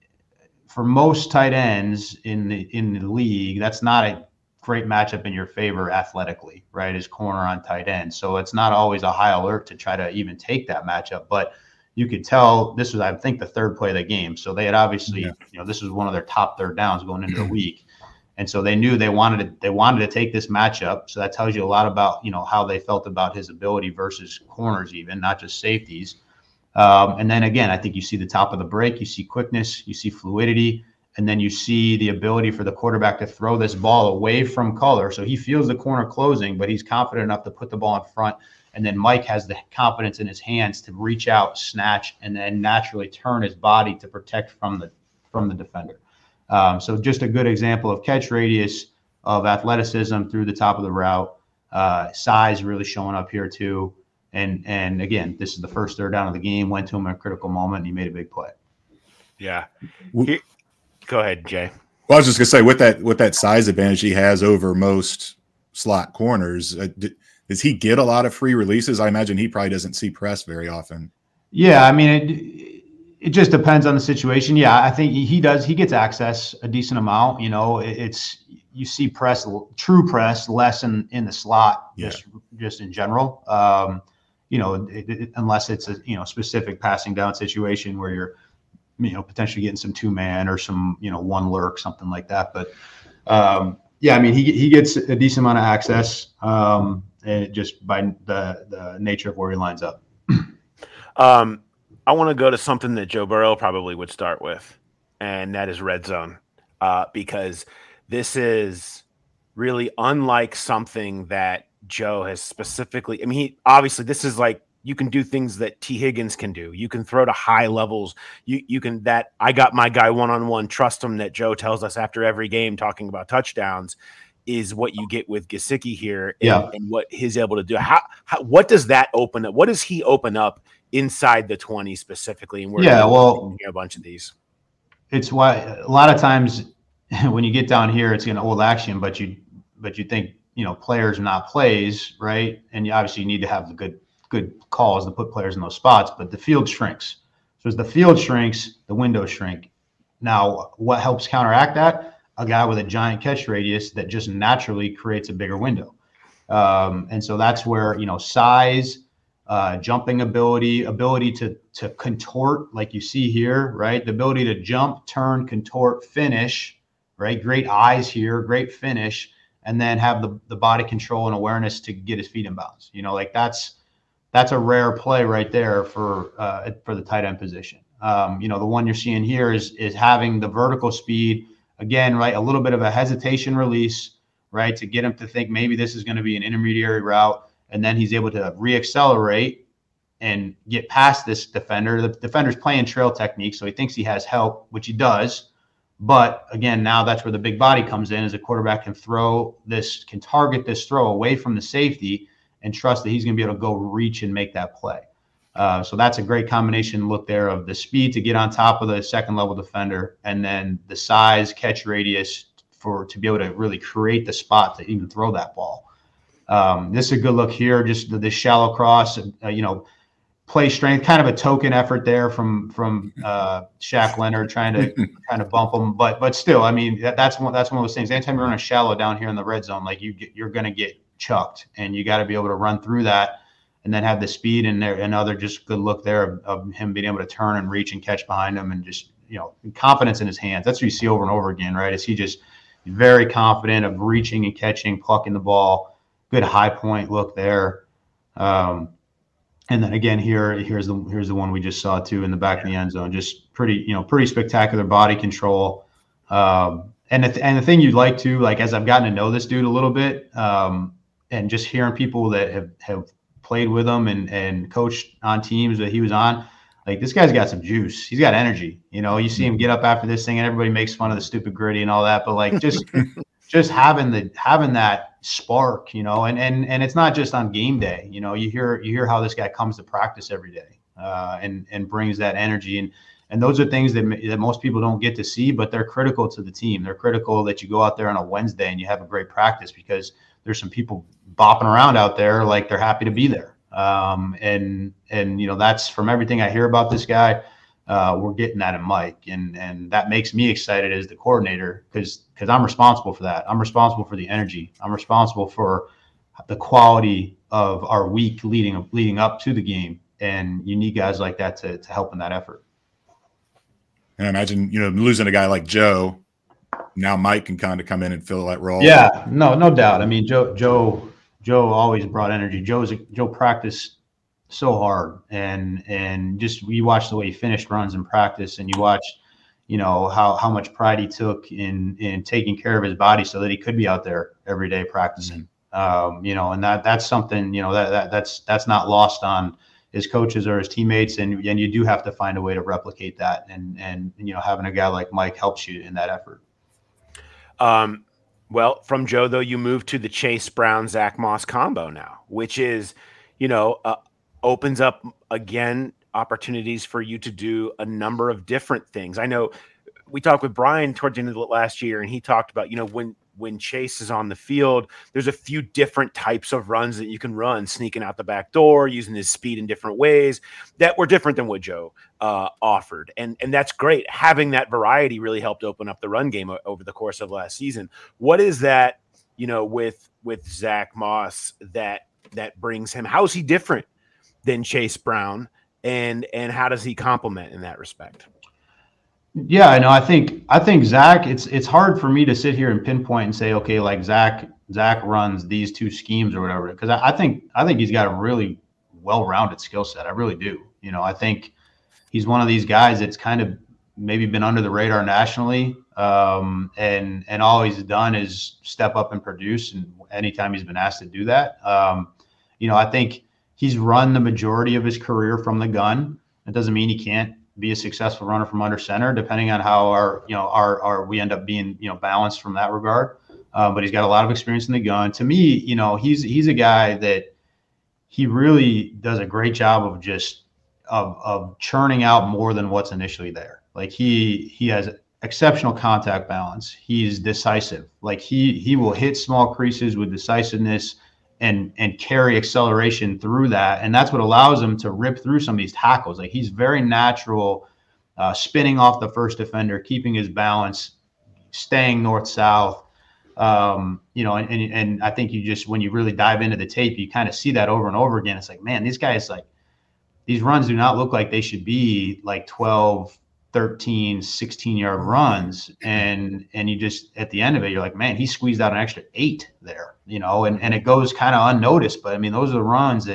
for most tight ends in the in the league, that's not a great matchup in your favor athletically, right? Is corner on tight end. So it's not always a high alert to try to even take that matchup, but you could tell this was I think the third play of the game. So they had obviously yeah. you know this was one of their top third downs going into the week. And so they knew they wanted to they wanted to take this matchup. So that tells you a lot about, you know, how they felt about his ability versus corners, even not just safeties. Um, and then again, I think you see the top of the break, you see quickness, you see fluidity, and then you see the ability for the quarterback to throw this ball away from color. So he feels the corner closing, but he's confident enough to put the ball in front. And then Mike has the confidence in his hands to reach out, snatch, and then naturally turn his body to protect from the from the defender. Um, so just a good example of catch radius, of athleticism through the top of the route, uh, size really showing up here too. And and again, this is the first third down of the game, went to him in a critical moment, and he made a big play. Yeah. Here, go ahead, Jay. Well, I was just gonna say with that with that size advantage he has over most slot corners, uh, d- does he get a lot of free releases? I imagine he probably doesn't see press very often. Yeah, I mean it. It just depends on the situation. Yeah, I think he does. He gets access a decent amount. You know, it's you see press, true press, less in, in the slot, yeah. just just in general. Um, you know, it, it, unless it's a you know specific passing down situation where you're, you know, potentially getting some two man or some you know one lurk, something like that. But um, yeah, I mean, he he gets a decent amount of access, um, and just by the the nature of where he lines up. um. I want to go to something that Joe Burrow probably would start with, and that is red zone, uh, because this is really unlike something that Joe has specifically. I mean, he, obviously, this is like you can do things that T. Higgins can do. You can throw to high levels. You you can that I got my guy one on one. Trust him. That Joe tells us after every game, talking about touchdowns, is what you get with Gesicki here, and, yeah. and what he's able to do. How, how what does that open up? What does he open up inside the twenty specifically? And we're yeah, well, a bunch of these. It's why a lot of times when you get down here, it's an old action, but you but you think you know players are not plays, right? And you obviously need to have the good good calls to put players in those spots. But the field shrinks. So as the field shrinks, the windows shrink. Now, what helps counteract that? A guy with a giant catch radius that just naturally creates a bigger window. Um, and so that's where you know size. Uh, jumping ability, ability to to contort, like you see here, right? The ability to jump, turn, contort, finish, right? Great eyes here, great finish, and then have the, the body control and awareness to get his feet in bounds. You know, like that's that's a rare play right there for uh, for the tight end position. Um, you know, the one you're seeing here is is having the vertical speed again, right? A little bit of a hesitation release, right, to get him to think maybe this is going to be an intermediary route, and then he's able to reaccelerate and get past this defender. The defender's playing trail technique, so he thinks he has help, which he does. But again, now that's where the big body comes in, as a quarterback can throw this, can target this throw away from the safety and trust that he's going to be able to go reach and make that play. Uh, so that's a great combination look there of the speed to get on top of the second level defender, and then the size, catch radius for to be able to really create the spot to even throw that ball. Um, this is a good look here, just the, the shallow cross, uh, you know, play strength, kind of a token effort there from from uh, Shaq Leonard trying to kind of bump him, but but still, I mean that, that's one that's one of those things. Anytime you're running shallow down here in the red zone, like you get, you're going to get chucked, and you got to be able to run through that, and then have the speed and there another just good look there of, of him being able to turn and reach and catch behind him, and just you know confidence in his hands. That's what you see over and over again, right? Is he just very confident of reaching and catching, plucking the ball. Good high point look there. Um, And then again, here, here's the here's the one we just saw too in the back of the end zone. Just pretty, you know, pretty spectacular body control. Um, and the th- and the thing you'd like to, like, as I've gotten to know this dude a little bit, um, and just hearing people that have, have played with him and and coached on teams that he was on, like, this guy's got some juice. He's got energy. You know, you see him get up after this thing, and everybody makes fun of the stupid gritty and all that, but like just just having the having that spark, you know, and and and it's not just on game day. You know, you hear you hear how this guy comes to practice every day, uh, and and brings that energy, and and those are things that that most people don't get to see, but they're critical to the team. They're critical that you go out there on a Wednesday and you have a great practice, because there's some people bopping around out there like they're happy to be there. Um, and and you know, that's from everything I hear about this guy. Uh, we're getting that in Mike, and and that makes me excited as the coordinator, because because I'm responsible for that. I'm responsible for the energy. I'm responsible for the quality of our week leading leading up to the game, and you need guys like that to to help in that effort. And I imagine, you know, losing a guy like Joe, now Mike can kind of come in and fill that role. Yeah, no, no doubt. I mean, Joe Joe Joe always brought energy. Joe's a, Joe practiced so hard, and and just you watch the way he finished runs in practice, and you watch, you know, how how much pride he took in in taking care of his body so that he could be out there every day practicing. Mm-hmm. Um, you know, and that that's something, you know, that, that that's that's not lost on his coaches or his teammates, and and you do have to find a way to replicate that, and and you know, having a guy like Mike helps you in that effort. Um, well, from Joe though, you move to the Chase Brown Zach Moss combo now, which is, you know, uh, opens up again opportunities for you to do a number of different things. I know we talked with Brian towards the end of the last year, and he talked about, you know, when when Chase is on the field, there's a few different types of runs that you can run, sneaking out the back door, using his speed in different ways that were different than what Joe uh, offered. And and that's great. Having that variety really helped open up the run game o- over the course of last season. What is that, you know, with with Zach Moss that that brings him? How is he different than Chase Brown, and and how does he complement in that respect? Yeah, I know. I think I think Zach. It's it's hard for me to sit here and pinpoint and say, okay, like Zach Zach runs these two schemes or whatever, because I, I think I think he's got a really well-rounded skill set. I really do. You know, I think he's one of these guys that's kind of maybe been under the radar nationally, um, and and all he's done is step up and produce. And anytime he's been asked to do that, um, you know, I think he's run the majority of his career from the gun. That doesn't mean he can't be a successful runner from under center, depending on how our, you know, our, our, we end up being, you know, balanced from that regard. Uh, but he's got a lot of experience in the gun. To me, you know, he's, he's a guy that he really does a great job of just, of, of churning out more than what's initially there. Like he, he has exceptional contact balance. He's decisive. Like he, he will hit small creases with decisiveness and and carry acceleration through that. And that's what allows him to rip through some of these tackles. Like he's very natural, uh, spinning off the first defender, keeping his balance, staying north-south. Um, you know, and, and and I think you just, when you really dive into the tape, you kind of see that over and over again. It's like, man, these guys, like, these runs do not look like they should be like twelve, thirteen, sixteen yard runs. And, and you just, at the end of it, you're like, man, he squeezed out an extra eight there, you know, and, and it goes kind of unnoticed. But I mean, those are the runs that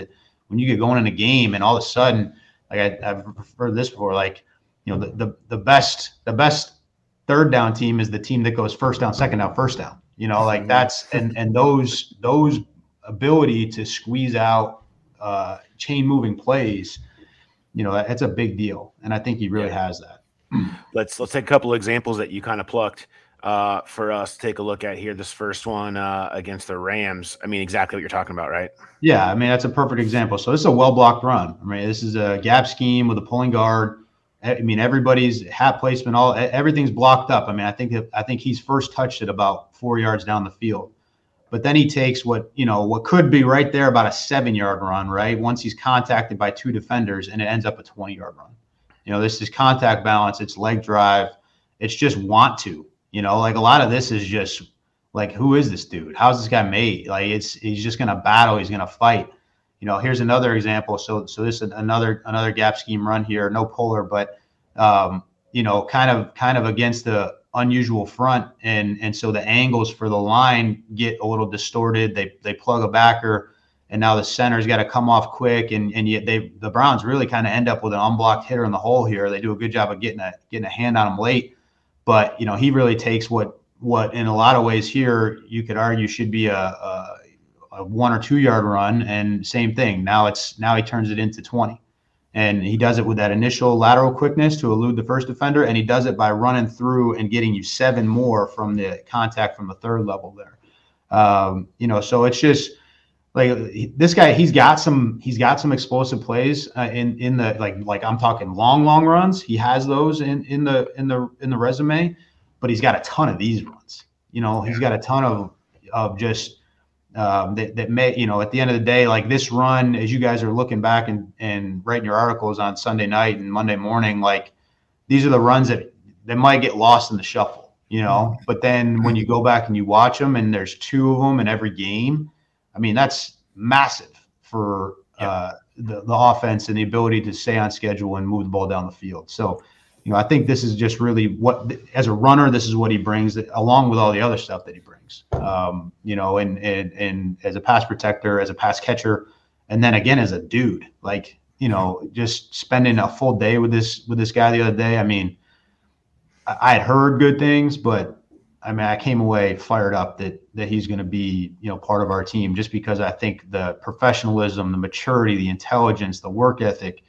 when you get going in a game and all of a sudden, like I, I've heard this before, like, you know, the, the, the best, the best third down team is the team that goes first down, second down, first down, you know, like that's, and, and those, those ability to squeeze out uh, chain moving plays, you know, that's a big deal. And I think he really yeah. has that. Let's, let's take a couple of examples that you kind of plucked uh, for us to take a look at here. This first one uh, against the Rams. I mean, exactly what you're talking about, right? Yeah. I mean, that's a perfect example. So this is a well-blocked run. I mean, this is a gap scheme with a pulling guard. I mean, everybody's hat placement, all everything's blocked up. I mean, I think that, I think he's first touched it about four yards down the field, but then he takes what, you know, what could be right there about a seven yard run, right? Once he's contacted by two defenders, and it ends up a twenty yard run. You know, this is contact balance. It's leg drive. It's just want to, you know, like a lot of this is just like, who is this dude? How's this guy made? Like, it's, he's just going to battle. He's going to fight. You know, here's another example. So, so this is another, another gap scheme run here, no puller, but, um, you know, kind of, kind of against the unusual front. And, and so the angles for the line get a little distorted. They, they plug a backer, and now the center's got to come off quick. And, and yet they, the Browns really kind of end up with an unblocked hitter in the hole here. They do a good job of getting a, getting a hand on him late, but, you know, he really takes what, what in a lot of ways here, you could argue should be a, a a one or two yard run, and same thing. Now it's, now he turns it into twenty, and he does it with that initial lateral quickness to elude the first defender. And he does it by running through and getting you seven more from the contact from the third level there. Um, you know, so it's just like this guy, he's got some, he's got some explosive plays uh, in, in the, like, like I'm talking long, long runs. He has those in, in the, in the, in the resume, but he's got a ton of these runs, you know, he's got a ton of, of just, Um, that, that may, you know, at the end of the day, like this run, as you guys are looking back and, and writing your articles on Sunday night and Monday morning, like these are the runs that, that might get lost in the shuffle, you know, but then when you go back and you watch them and there's two of them in every game, I mean, that's massive for uh, the, the offense and the ability to stay on schedule and move the ball down the field. So, you know, I think this is just really what, as a runner, this is what he brings, along with all the other stuff that he brings. Um, you know, and, and and as a pass protector, as a pass catcher, and then again as a dude, like, you know, just spending a full day with this with this guy the other day. I mean, I, I had heard good things, but I mean, I came away fired up that that he's going to be, you know, part of our team, just because I think the professionalism, the maturity, the intelligence, the work ethic,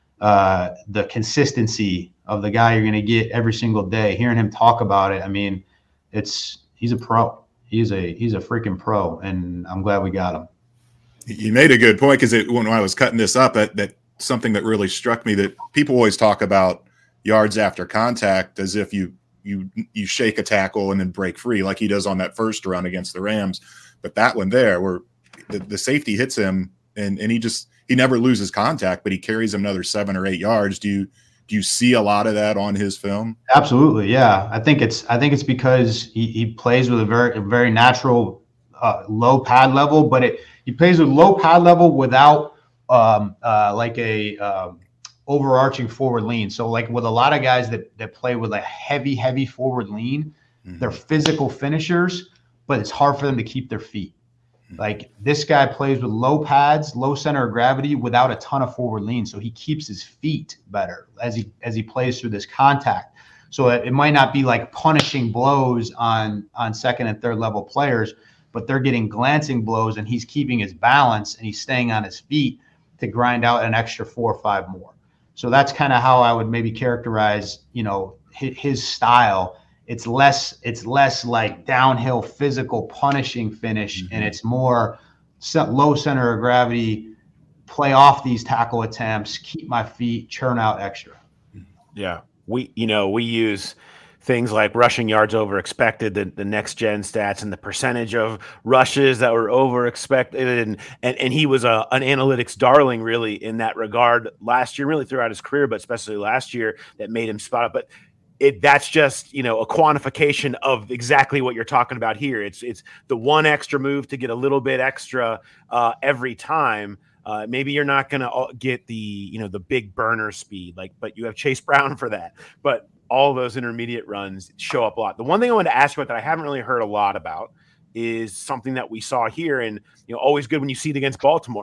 uh, the consistency of the guy you're going to get every single day. Hearing him talk about it, I mean, it's he's a pro. He's a he's a freaking pro, and I'm glad we got him. You made a good point, because when I was cutting this up, that that something that really struck me, that people always talk about yards after contact as if you you you shake a tackle and then break free, like he does on that first run against the Rams. But that one there, where the, the safety hits him and and he just he never loses contact, but he carries him another seven or eight yards. Do you Do you see a lot of that on his film? Absolutely, yeah. I think it's I think it's because he, he plays with a very very natural uh, low pad level, but it he plays with low pad level without um, uh, like a um, overarching forward lean. So like with a lot of guys that that play with a heavy heavy forward lean, mm-hmm. they're physical finishers, but it's hard for them to keep their feet. Like this guy plays with low pads, low center of gravity without a ton of forward lean. So he keeps his feet better as he, as he plays through this contact. So it, it might not be like punishing blows on, on second and third level players, but they're getting glancing blows, and he's keeping his balance and he's staying on his feet to grind out an extra four or five more. So that's kind of how I would maybe characterize, you know, his, his style. It's less, it's less like downhill physical punishing finish, mm-hmm. and it's more low center of gravity, play off these tackle attempts, keep my feet, churn out extra. Yeah, we, you know, we use things like rushing yards over expected, the, the next gen stats, and the percentage of rushes that were over expected. And, and, and he was a, an analytics darling really in that regard last year, really throughout his career, but especially last year, that made him spot up. But It that's just, you know, a quantification of exactly what you're talking about here. It's it's the one extra move to get a little bit extra uh, every time. Uh, maybe you're not going to get the, you know, the big burner speed, like, but you have Chase Brown for that. But all those intermediate runs show up a lot. The one thing I wanted to ask you about that I haven't really heard a lot about is something that we saw here, and, you know, always good when you see it against Baltimore.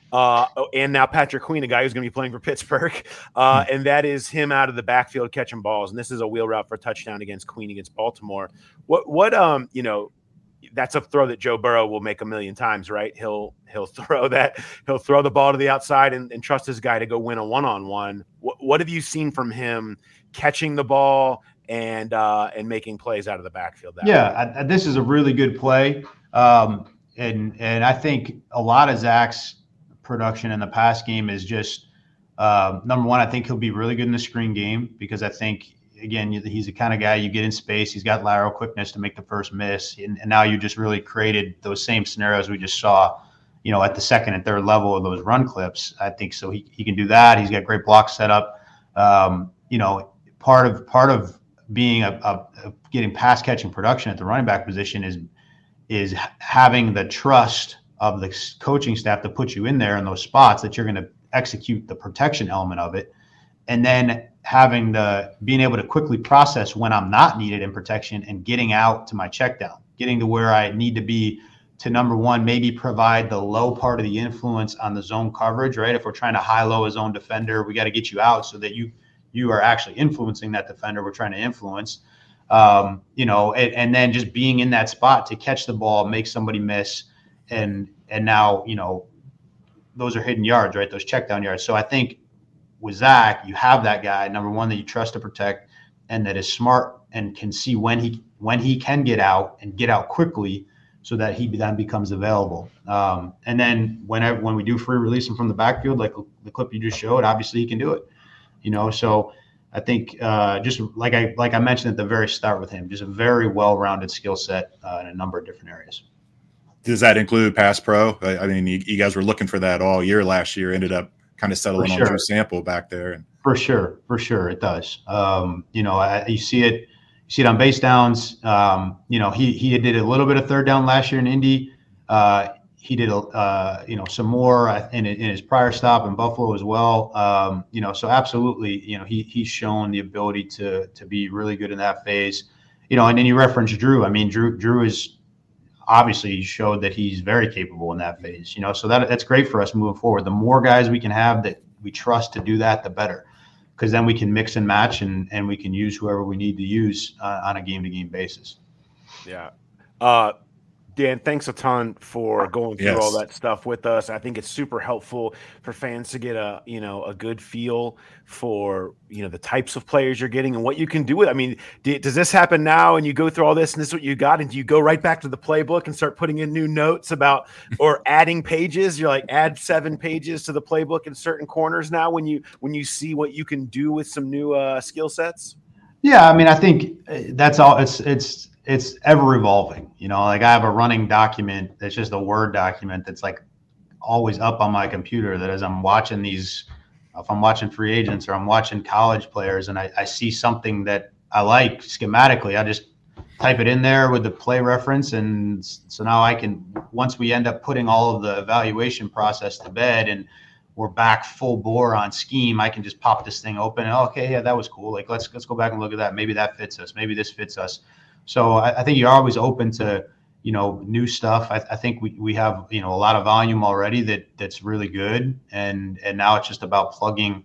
Uh, oh, and now Patrick Queen, a guy who's going to be playing for Pittsburgh, uh, and that is him out of the backfield catching balls. And this is a wheel route for a touchdown against Queen against Baltimore. What, what, um, you know, that's a throw that Joe Burrow will make a million times, right? He'll he'll throw that. He'll throw the ball to the outside and, and trust his guy to go win a one-on-one. What, what have you seen from him catching the ball and uh, and making plays out of the backfield? That yeah, I, this is a really good play, um, and and I think a lot of Zach's production in the pass game is just uh, number one. I think he'll be really good in the screen game because I think, again, he's the kind of guy you get in space. He's got lateral quickness to make the first miss, and, and now you just really created those same scenarios we just saw, you know, at the second and third level of those run clips. I think so. He he can do that. He's got great block setup. Um, you know, part of part of being a, a, a getting pass catching production at the running back position is is having the trust of the coaching staff to put you in there in those spots that you're going to execute the protection element of it. And then having the being able to quickly process when I'm not needed in protection and getting out to my check down, getting to where I need to be to, number one, maybe provide the low part of the influence on the zone coverage, right? If we're trying to high-low a zone defender, we got to get you out so that you you are actually influencing that defender we're trying to influence. Um, you know, and, and then just being in that spot to catch the ball, make somebody miss, and and now, you know, those are hidden yards, right? Those check down yards. So I think with Zach, you have that guy, number one, that you trust to protect and that is smart and can see when he when he can get out and get out quickly so that he then becomes available. Um, and then whenever when we do free release him from the backfield, like the clip you just showed, obviously he can do it. You know, so I think uh, just like I like I mentioned at the very start with him, just a very well-rounded skill set uh, in a number of different areas. Does that include pass pro? I, I mean, you, you guys were looking for that all year last year, ended up kind of settling sure. on Drew Sample back there. And For sure, for sure, it does. Um, you know, I, you see it, you see it on base downs. Um, you know, he he did a little bit of third down last year in Indy. Uh, he did, uh, you know, some more in, in his prior stop in Buffalo as well. Um, you know, so absolutely, you know, he he's shown the ability to to be really good in that phase. You know, and then you reference Drew. I mean, Drew Drew is obviously showed that he's very capable in that phase. You know, so that that's great for us moving forward. The more guys we can have that we trust to do that, the better, because then we can mix and match and and we can use whoever we need to use uh, on a game to game basis. Yeah. Uh, Dan, thanks a ton for going through yes. all that stuff with us. I think it's super helpful for fans to get a, you know, a good feel for, you know, the types of players you're getting and what you can do with. I mean, do, does this happen now and you go through all this and this is what you got? And do you go right back to the playbook and start putting in new notes about or adding pages? You're like, add seven pages to the playbook in certain corners now when you when you see what you can do with some new uh, skill sets? Yeah, I mean, I think that's all. It's it's it's ever evolving. You know, like I have a running document that's just a Word document that's like always up on my computer. That as I'm watching these, if I'm watching free agents or I'm watching college players, and I, I see something that I like schematically, I just type it in there with the play reference, and so now I can. Once we end up putting all of the evaluation process to bed and we're back full bore on scheme, I can just pop this thing open and okay, yeah, that was cool. Like let's let's go back and look at that. Maybe that fits us. Maybe this fits us. So I, I think you're always open to, you know, new stuff. I, I think we, we have, you know, a lot of volume already that that's really good. And and now it's just about plugging,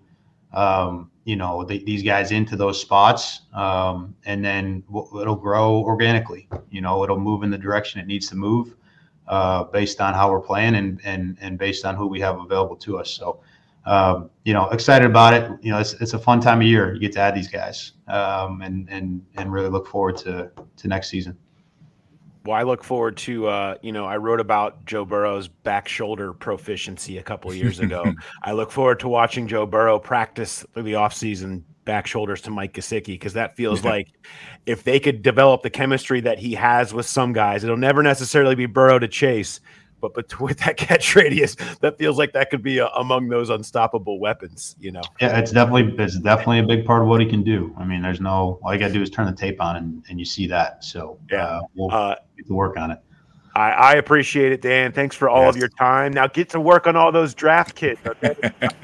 um, you know, the, these guys into those spots. Um, and then w- it'll grow organically. You know, it'll move in the direction it needs to move. Uh, based on how we're playing and and and based on who we have available to us. So, um, you know, excited about it. You know, it's it's a fun time of year. You get to add these guys, um, and and and really look forward to to next season. Well, I look forward to, uh, you know, I wrote about Joe Burrow's back shoulder proficiency a couple of years ago. I look forward to watching Joe Burrow practice through the offseason back shoulders to Mike Gesicki, because that feels like if they could develop the chemistry that he has with some guys, it'll never necessarily be Burrow to Chase, but, but with that catch radius, that feels like that could be a, among those unstoppable weapons, you know? Yeah, it's definitely, it's definitely a big part of what he can do. I mean, there's no, all you got to do is turn the tape on and, and you see that. So yeah, uh, we'll uh, get to work on it. I, I appreciate it, Dan. Thanks for all yes. of your time. Now get to work on all those draft kits. Okay.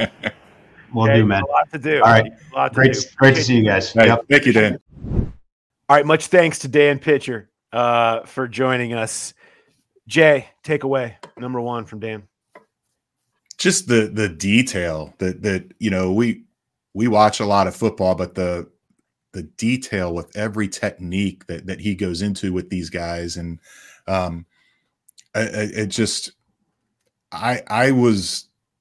We'll okay, do, man. A lot to do. All right. A lot to great, do. great to see you guys. Hey, yep. Thank you, Dan. All right. Much thanks to Dan Pitcher uh, for joining us. Jay, take away number one from Dan. just the the detail that that you know we we watch a lot of football, but the the detail with every technique that that he goes into with these guys, and um, it, it just I I was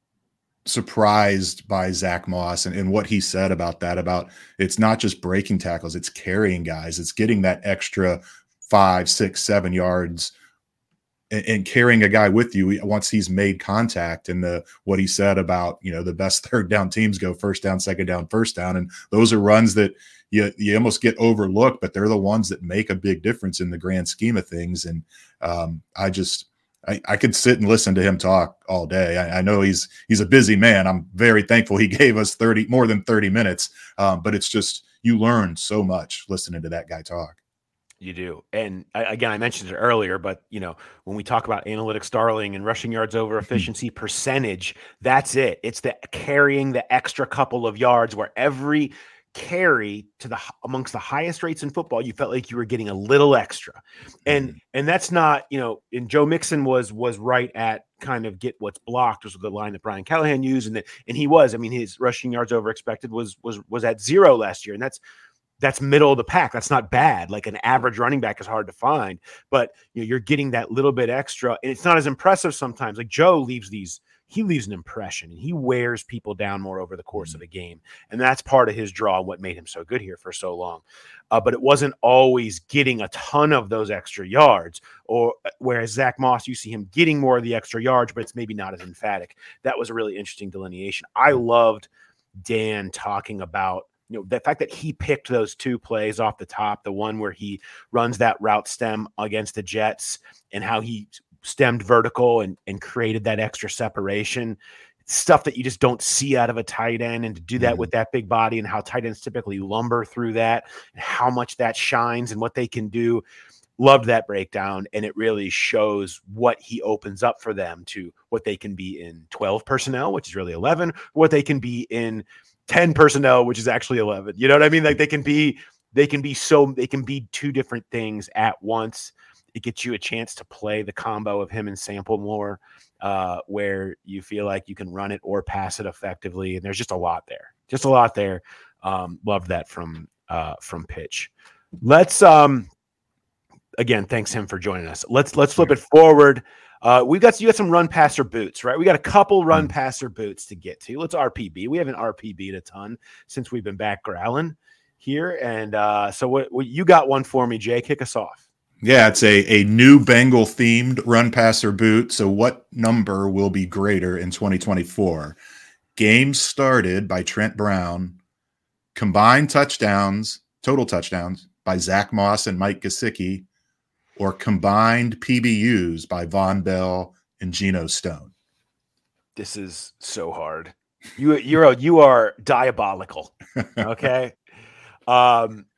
surprised by Zach Moss and, and what he said about that. About it's not just breaking tackles, it's carrying guys, it's getting that extra five, six, seven yards. And, and carrying a guy with you once he's made contact, and the what he said about, you know, the best third down teams go first down, second down, first down, and those are runs that you you almost get overlooked, but they're the ones that make a big difference in the grand scheme of things. And um, I just I, I could sit and listen to him talk all day. I, I know he's he's a busy man. I'm very thankful he gave us thirty more than thirty minutes, um, but it's just you learn so much listening to that guy talk. You do. And I, again, I mentioned it earlier, but you know, when we talk about analytics darling and rushing yards over efficiency percentage, that's it. It's the carrying the extra couple of yards where every carry to the amongst the highest rates in football, you felt like you were getting a little extra. And mm-hmm. and that's not, you know, and Joe Mixon was was right at kind of get what's blocked was the line that Brian Callahan used. And the, and he was, I mean, his rushing yards over expected was was was at zero last year. And that's That's middle of the pack. That's not bad. Like an average running back is hard to find, but you know, you're getting that little bit extra, and it's not as impressive sometimes. Like Joe leaves these, he leaves an impression, and he wears people down more over the course of a game, and that's part of his draw. What made him so good here for so long, uh, but it wasn't always getting a ton of those extra yards. Or whereas Zach Moss, you see him getting more of the extra yards, but it's maybe not as emphatic. That was a really interesting delineation. I loved Dan talking about, you know, the fact that he picked those two plays off the top, the one where he runs that route stem against the Jets and how he stemmed vertical and, and created that extra separation, stuff that you just don't see out of a tight end, and to do that mm-hmm. with that big body, and how tight ends typically lumber through that and how much that shines and what they can do. Loved that breakdown. And it really shows what he opens up for them to what they can be in twelve personnel, which is really eleven, what they can be in ten personnel, which is actually eleven. You know what I mean? Like they can be, they can be so, they can be two different things at once. It gets you a chance to play the combo of him and Sample more, uh, where you feel like you can run it or pass it effectively. And there's just a lot there, just a lot there. Um, loved that from, uh, from Pitch. Let's, um, again, thanks him for joining us. Let's, let's flip it forward. Uh, we got you got some run passer boots, right? We got a couple run passer boots to get to. Let's R P B. We haven't R P B'd a ton since we've been back growling here, and uh, so what, what you got one for me, Jay? Kick us off. Yeah, it's a a new Bengal themed run passer boot. So what number will be greater in twenty twenty-four? Games started by Trent Brown, combined touchdowns, total touchdowns by Zach Moss and Mike Gesicki, or combined P B Us by Von Bell and Geno Stone? This is so hard. You you're a, you are diabolical. Okay. um,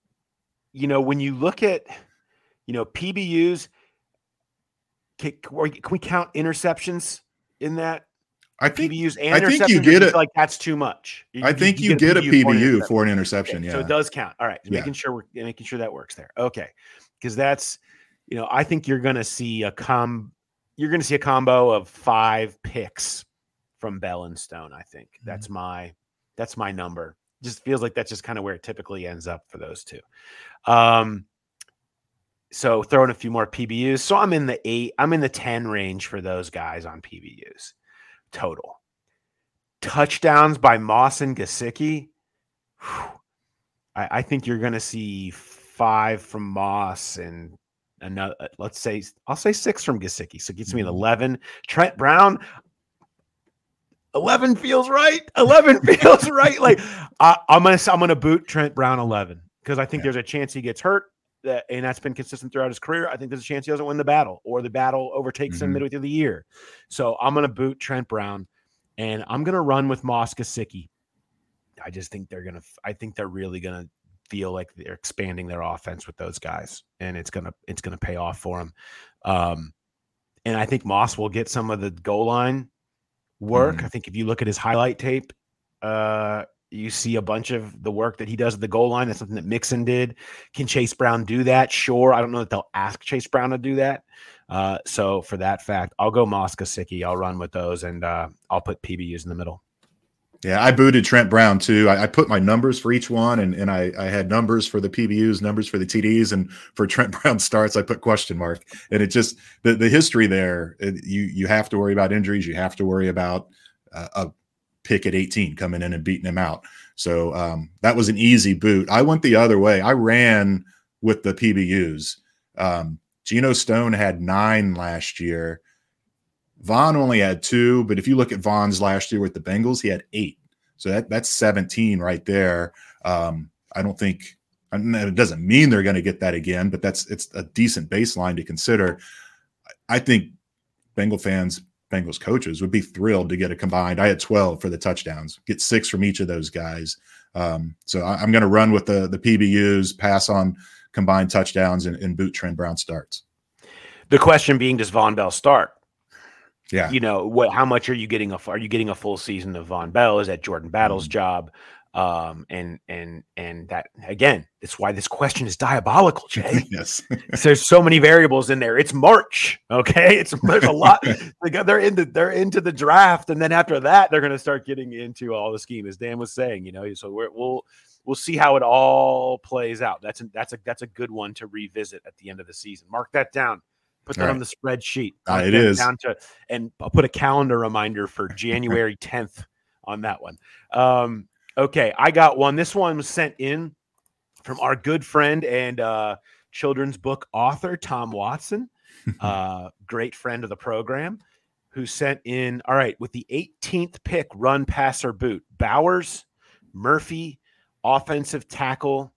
you know, when you look at, you know, P B Us, can, can we count interceptions in that? I think, P B Us and I think you get it. Like that's too much. You, I think you, you get, get a P B U for an interception. Okay, yeah. So it does count. All right. Yeah. Making sure we're making sure that works there. Okay. Because that's, you know, I think you're going to see a com, you're going to see a combo of five picks from Bell and Stone. I think mm-hmm. that's my, that's my number. Just feels like that's just kind of where it typically ends up for those two. Um, so throwing a few more P B Us. So I'm in the eight, I'm in the ten range for those guys on P B Us total. Touchdowns by Moss and Gesicki. I, I think you're going to see five from Moss and another, let's say, I'll say six from Gesicki. So it gets me an eleven. Trent Brown, eleven feels right. eleven feels right. Like I, I'm going to, I'm going to boot Trent Brown eleven because I think yeah. there's a chance he gets hurt. That, and that's been consistent throughout his career. I think there's a chance he doesn't win the battle or the battle overtakes mm-hmm. him midway through the year. So I'm going to boot Trent Brown and I'm going to run with Moss Gesicki. I just think they're going to, I think they're really going to feel like they're expanding their offense with those guys, and it's going to, it's going to pay off for them. Um, and I think Moss will get some of the goal line work. Mm-hmm. I think if you look at his highlight tape, uh, you see a bunch of the work that he does at the goal line. That's something that Mixon did. Can Chase Brown do that? Sure. I don't know that they'll ask Chase Brown to do that. Uh, so for that fact, I'll go Moss Gesicki. I'll run with those, and uh, I'll put P B Us in the middle. Yeah, I booted Trent Brown too. I, I put my numbers for each one, and, and I, I had numbers for the P B Us, numbers for the T Ds, and for Trent Brown starts, I put question mark. And it just the, the history there. It, you you have to worry about injuries. You have to worry about uh, a pick at eighteen coming in and beating him out. So um, that was an easy boot. I went the other way. I ran with the P B Us. Um, Geno Stone had nine last year. Vaughn only had two, but if you look at Vaughn's last year with the Bengals, he had eight. So that that's seventeen right there. Um, I don't think – it doesn't mean they're going to get that again, but that's it's a decent baseline to consider. I think Bengal fans, Bengals coaches would be thrilled to get a combined – I had twelve for the touchdowns, get six from each of those guys. Um, so I, I'm going to run with the, the P B Us, pass on combined touchdowns, and, and boot Trent Brown starts. The question being, does Von Bell start? Yeah, you know what? How much are you getting? A are you getting a full season of Von Bell? Is that Jordan Battle's mm-hmm. job? Um, and and and that again, that's why this question is diabolical, Jay. Yes, there's so many variables in there. It's March, okay? It's there's a lot. they're into they're into the draft, and then after that, they're going to start getting into all the scheme, as Dan was saying. You know, so we're, we'll we'll see how it all plays out. That's a, that's a that's a good one to revisit at the end of the season. Mark that down. Put that right on the spreadsheet. Uh, it is. Down to, and I'll put a calendar reminder for January tenth on that one. Um, okay, I got one. This one was sent in from our good friend and uh, children's book author, Tom Watson, uh, great friend of the program, who sent in, all right, with the eighteenth pick, run, pass, or boot. Bowers, Murphy, offensive tackle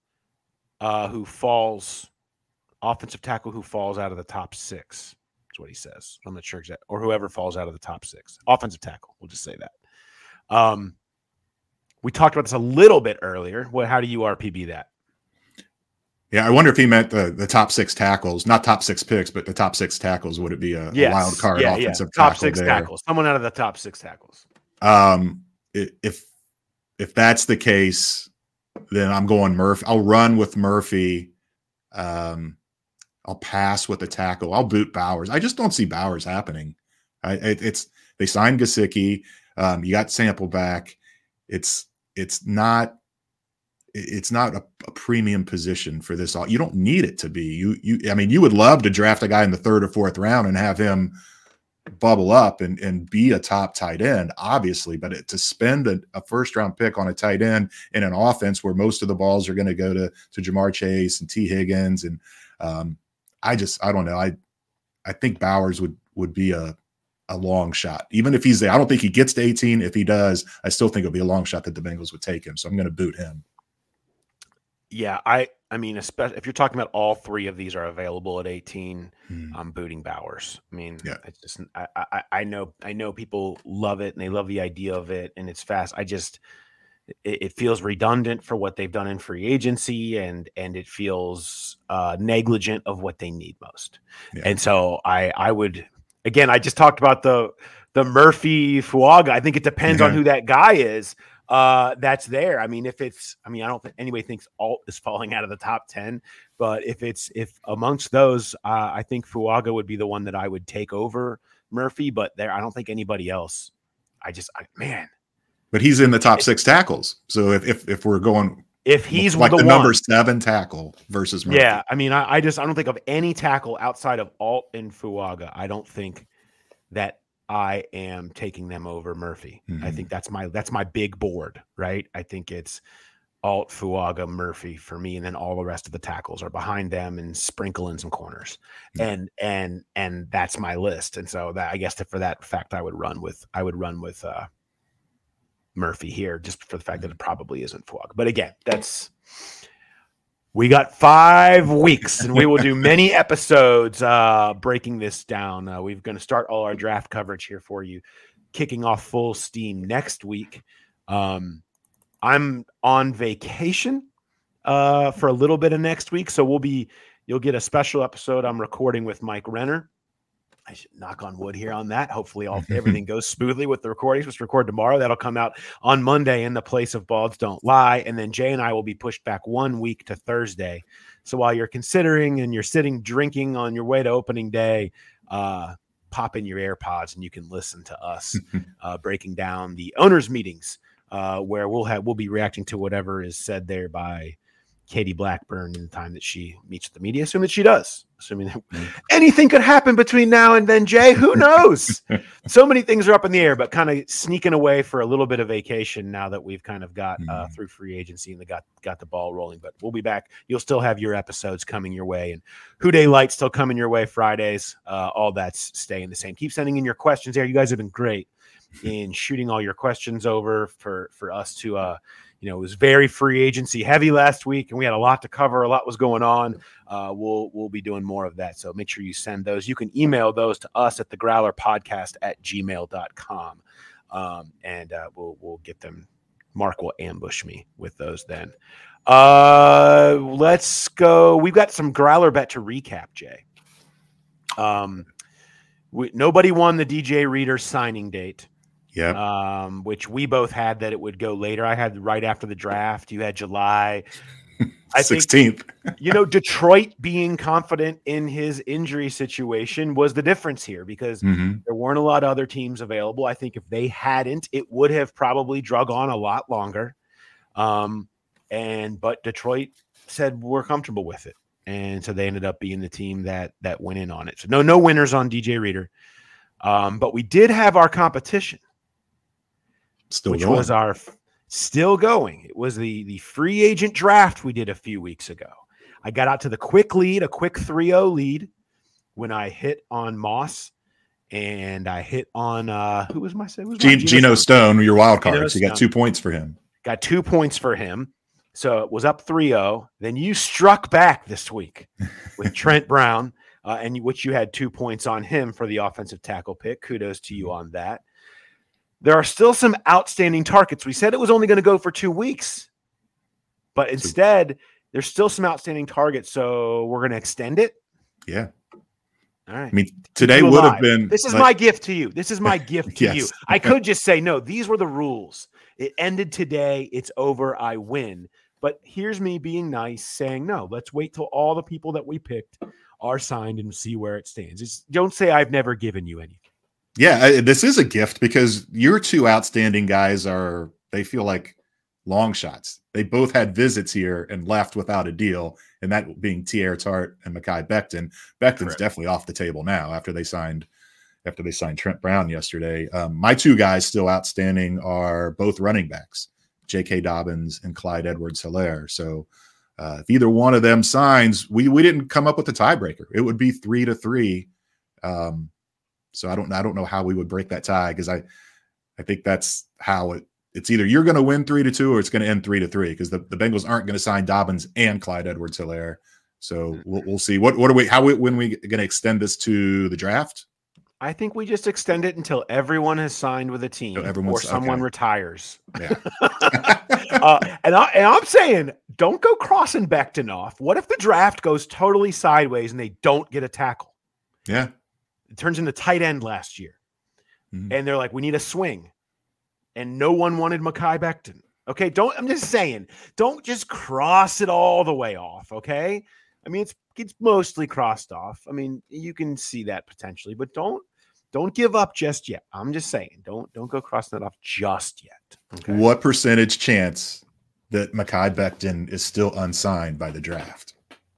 uh, who falls – offensive tackle who falls out of the top six. That's what he says. I'm not sure exactly. Or whoever falls out of the top six. Offensive tackle. We'll just say that. Um, we talked about this a little bit earlier. What? How do you R P B that? Yeah, I wonder if he meant the, the top six tackles, not top six picks, but the top six tackles. Would it be a, yes. a wild card yeah, offensive yeah. top tackle six there? tackles? Someone out of the top six tackles. Um, if if that's the case, then I'm going Murphy. I'll run with Murphy. Um, I'll pass with the tackle. I'll boot Bowers. I just don't see Bowers happening. I, it, it's they signed Gesicki. Um, you got Sample back. It's it's not it's not a, a premium position for this. You don't need it to be. You you. I mean, you would love to draft a guy in the third or fourth round and have him bubble up and and be a top tight end, obviously. But it, to spend a, a first round pick on a tight end in an offense where most of the balls are going to go to to Jamar Chase and T Higgins and um, I just, I don't know. I, I think Bowers would, would be a, a long shot, even if he's there. I don't think he gets to eighteen. If he does, I still think it'll be a long shot that the Bengals would take him. So I'm going to boot him. Yeah. I, I mean, especially if you're talking about all three of these are available at eighteen, hmm. I'm booting Bowers. I mean, yeah. it's just, I, I, I know, I know people love it and they love the idea of it and it's fast. I just, it, it feels redundant for what they've done in free agency and, and it feels uh, negligent of what they need most. Yeah. And so I, I would, again, I just talked about the, the Murphy Fuaga. I think it depends yeah. on who that guy is uh, that's there. I mean, if it's, I mean, I don't think anybody thinks Alt is falling out of the top ten, but if it's, if amongst those, uh, I think Fuaga would be the one that I would take over Murphy, but there, I don't think anybody else. I just, I, man. But he's in the top six tackles. So if if, if we're going, if he's like the, the one, number seven tackle versus Murphy. Yeah, I mean, I, I just I don't think of any tackle outside of Alt and Fuaga. I don't think that I am taking them over Murphy. Mm-hmm. I think that's my that's my big board, right? I think it's Alt, Fuaga, Murphy for me, and then all the rest of the tackles are behind them and sprinkle in some corners, mm-hmm. and and and that's my list. And so that I guess that for that fact, I would run with I would run with. uh Murphy here just for the fact that it probably isn't Fuaga. But again, that's we got five weeks and we will do many episodes uh, breaking this down. Uh, we're going to start all our draft coverage here for you, kicking off full steam next week. Um, I'm on vacation uh, for a little bit of next week. So we'll be, you'll get a special episode I'm recording with Mike Renner. I should knock on wood here on that. Hopefully all everything goes smoothly with the recordings. Let's record tomorrow. That'll come out on Monday in the place of Balds Don't Lie. And then Jay and I will be pushed back one week to Thursday. So while you're considering and you're sitting drinking on your way to opening day, uh, pop in your AirPods and you can listen to us uh, breaking down the owners' meetings, uh, where we'll have we'll be reacting to whatever is said there by Katie Blackburn in the time that she meets with the media. Assume that she does. Assuming that anything could happen between now and then, Jay. Who knows? So many things are up in the air, but kind of sneaking away for a little bit of vacation now that we've kind of got uh, through free agency and they got got the ball rolling. But we'll be back. You'll still have your episodes coming your way, and Who Day Light still coming your way Fridays. Uh, all that's staying the same. Keep sending in your questions there. You guys have been great in shooting all your questions over for for us to. Uh, You know, it was very free agency heavy last week, and we had a lot to cover. A lot was going on. Uh, we'll we'll be doing more of that. So make sure you send those. You can email those to us at the growler podcast at gmail dot com. Um, and uh, we'll we'll get them. Mark will ambush me with those then. Uh, let's go. We've got some Growler bet to recap, Jay. Um, we, nobody won the D J Reader signing date. Yeah. Um, which we both had that it would go later. I had right after the draft. You had July. I sixteenth. think, you know, Detroit being confident in his injury situation was the difference here because Mm-hmm. there weren't a lot of other teams available. I think if they hadn't, it would have probably drug on a lot longer. Um, and but Detroit said we're comfortable with it. And so they ended up being the team that that went in on it. So no, no winners on D J Reader. Um, but we did have our competition. Still which going. was our still going. It was the the free agent draft we did a few weeks ago. I got out to the quick lead, a quick three oh lead when I hit on Moss and I hit on uh who was my who was my Geno, Geno Stone, Stone, your wild card. Geno So you got Stone. two points for him. Got two points for him. So it was up three oh. Then you struck back this week with Trent Brown, uh, and which you had two points on him for the offensive tackle pick. Kudos to you on that. There are still some outstanding targets. We said it was only going to go for two weeks, but instead there's still some outstanding targets. So we're going to extend it. Yeah. All right. I mean, today You would alive. have been. This is like- my gift to you. This is my gift to Yes. you. I could just say, no, these were the rules. It ended today. It's over. I win. But here's me being nice, saying, no, let's wait till all the people that we picked are signed and see where it stands. It's, don't say I've never given you anything. Yeah, I, this is a gift because your two outstanding guys are, they feel like long shots. They both had visits here and left without a deal, and that being Teair Tart and Mekhi Becton. Becton's Correct. definitely off the table now after they signed after they signed Trent Brown yesterday. Um, my two guys still outstanding are both running backs, J K. Dobbins and Clyde Edwards-Helaire. So uh, if either one of them signs, we we didn't come up with a tiebreaker. It would be three to three. Um, So I don't I don't know how we would break that tie because I I think that's how it it's either you're going to win three to two or it's going to end three to three because the, the Bengals aren't going to sign Dobbins and Clyde Edwards-Helaire. So we'll we'll see what what are we how we, when we going to extend this to the draft? I think we just extend it until everyone has signed with a team So or everyone's- someone okay. retires. Yeah. uh, and, I, and I'm saying, don't go crossing Becton off. What if the draft goes totally sideways and they don't get a tackle? Yeah. It turns into tight end last year. Mhm. And they're like, we need a swing. And no one wanted Mekhi Becton. Okay, don't, I'm just saying, don't just cross it all the way off, okay? I mean, it's it's mostly crossed off. I mean, you can see that potentially, but don't don't give up just yet. I'm just saying, don't don't go crossing that off just yet. Okay. What percentage chance that Mekhi Becton is still unsigned by the draft?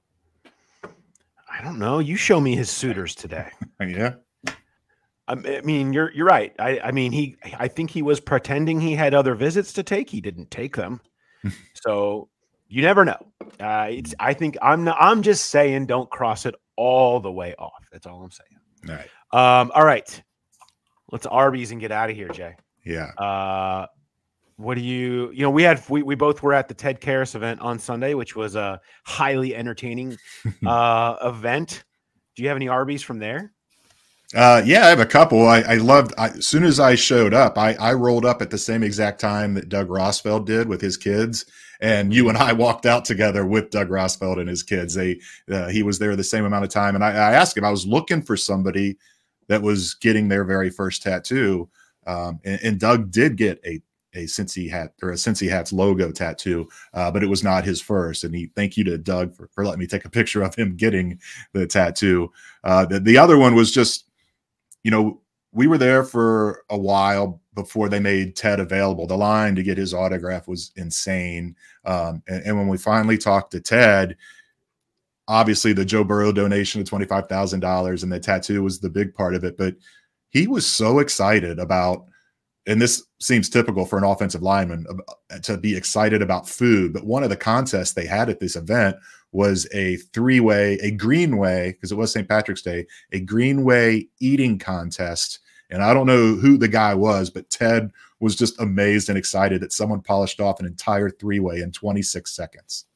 I don't know. You show me his suitors today. Yeah. I mean, you're you're right. I, I mean, he. I think he was pretending he had other visits to take. He didn't take them, so you never know. Uh, it's. I think I'm. Not, I'm just saying, don't cross it all the way off. That's all I'm saying. All right. Um. All right. Let's Arby's and get out of here, Jay. Yeah. Uh, what do you? You know, we had we we both were at the Ted Karras event on Sunday, which was a highly entertaining uh, event. Do you have any Arby's from there? Uh, yeah, I have a couple. I, I loved, I, as soon as I showed up, I, I rolled up at the same exact time that Doug Rosfeld did with his kids. And you and I walked out together with Doug Rosfeld and his kids. They, uh, he was there the same amount of time. And I, I asked him, I was looking for somebody that was getting their very first tattoo. Um, and, and Doug did get a, a Cincy hat or a Cincy Hats logo tattoo, uh, but it was not his first. And he, thank you to Doug for, for letting me take a picture of him getting the tattoo. Uh, the, the other one was just, you know, we were there for a while before they made Ted available. The line to get his autograph was insane. Um, and, and when we finally talked to Ted, obviously the Joe Burrow donation of twenty-five thousand dollars and the tattoo was the big part of it, but he was so excited about, and this seems typical for an offensive lineman, uh, to be excited about food. But one of the contests they had at this event was a three-way, a Greenway, because it was Saint Patrick's Day, a Greenway eating contest. And I don't know who the guy was, but Ted was just amazed and excited that someone polished off an entire three-way in twenty-six seconds.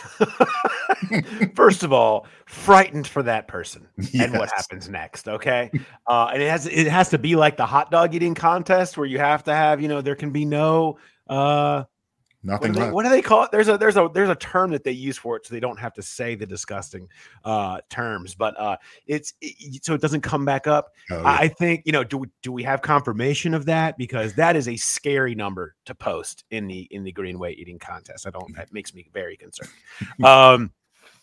First of all, frightened for that person Yes. and what happens next. Okay. Uh, and it has, it has to be like the hot dog eating contest where you have to have, you know, there can be no, uh, Nothing what do, they, left. what do they call it? There's a, there's a, there's a term that they use for it. So they don't have to say the disgusting, uh, terms, but, uh, it's, it, so it doesn't come back up. Oh, yeah. I, I think, you know, do we, do we have confirmation of that? Because that is a scary number to post in the, in the Greenway eating contest. I don't, that makes me very concerned. Um,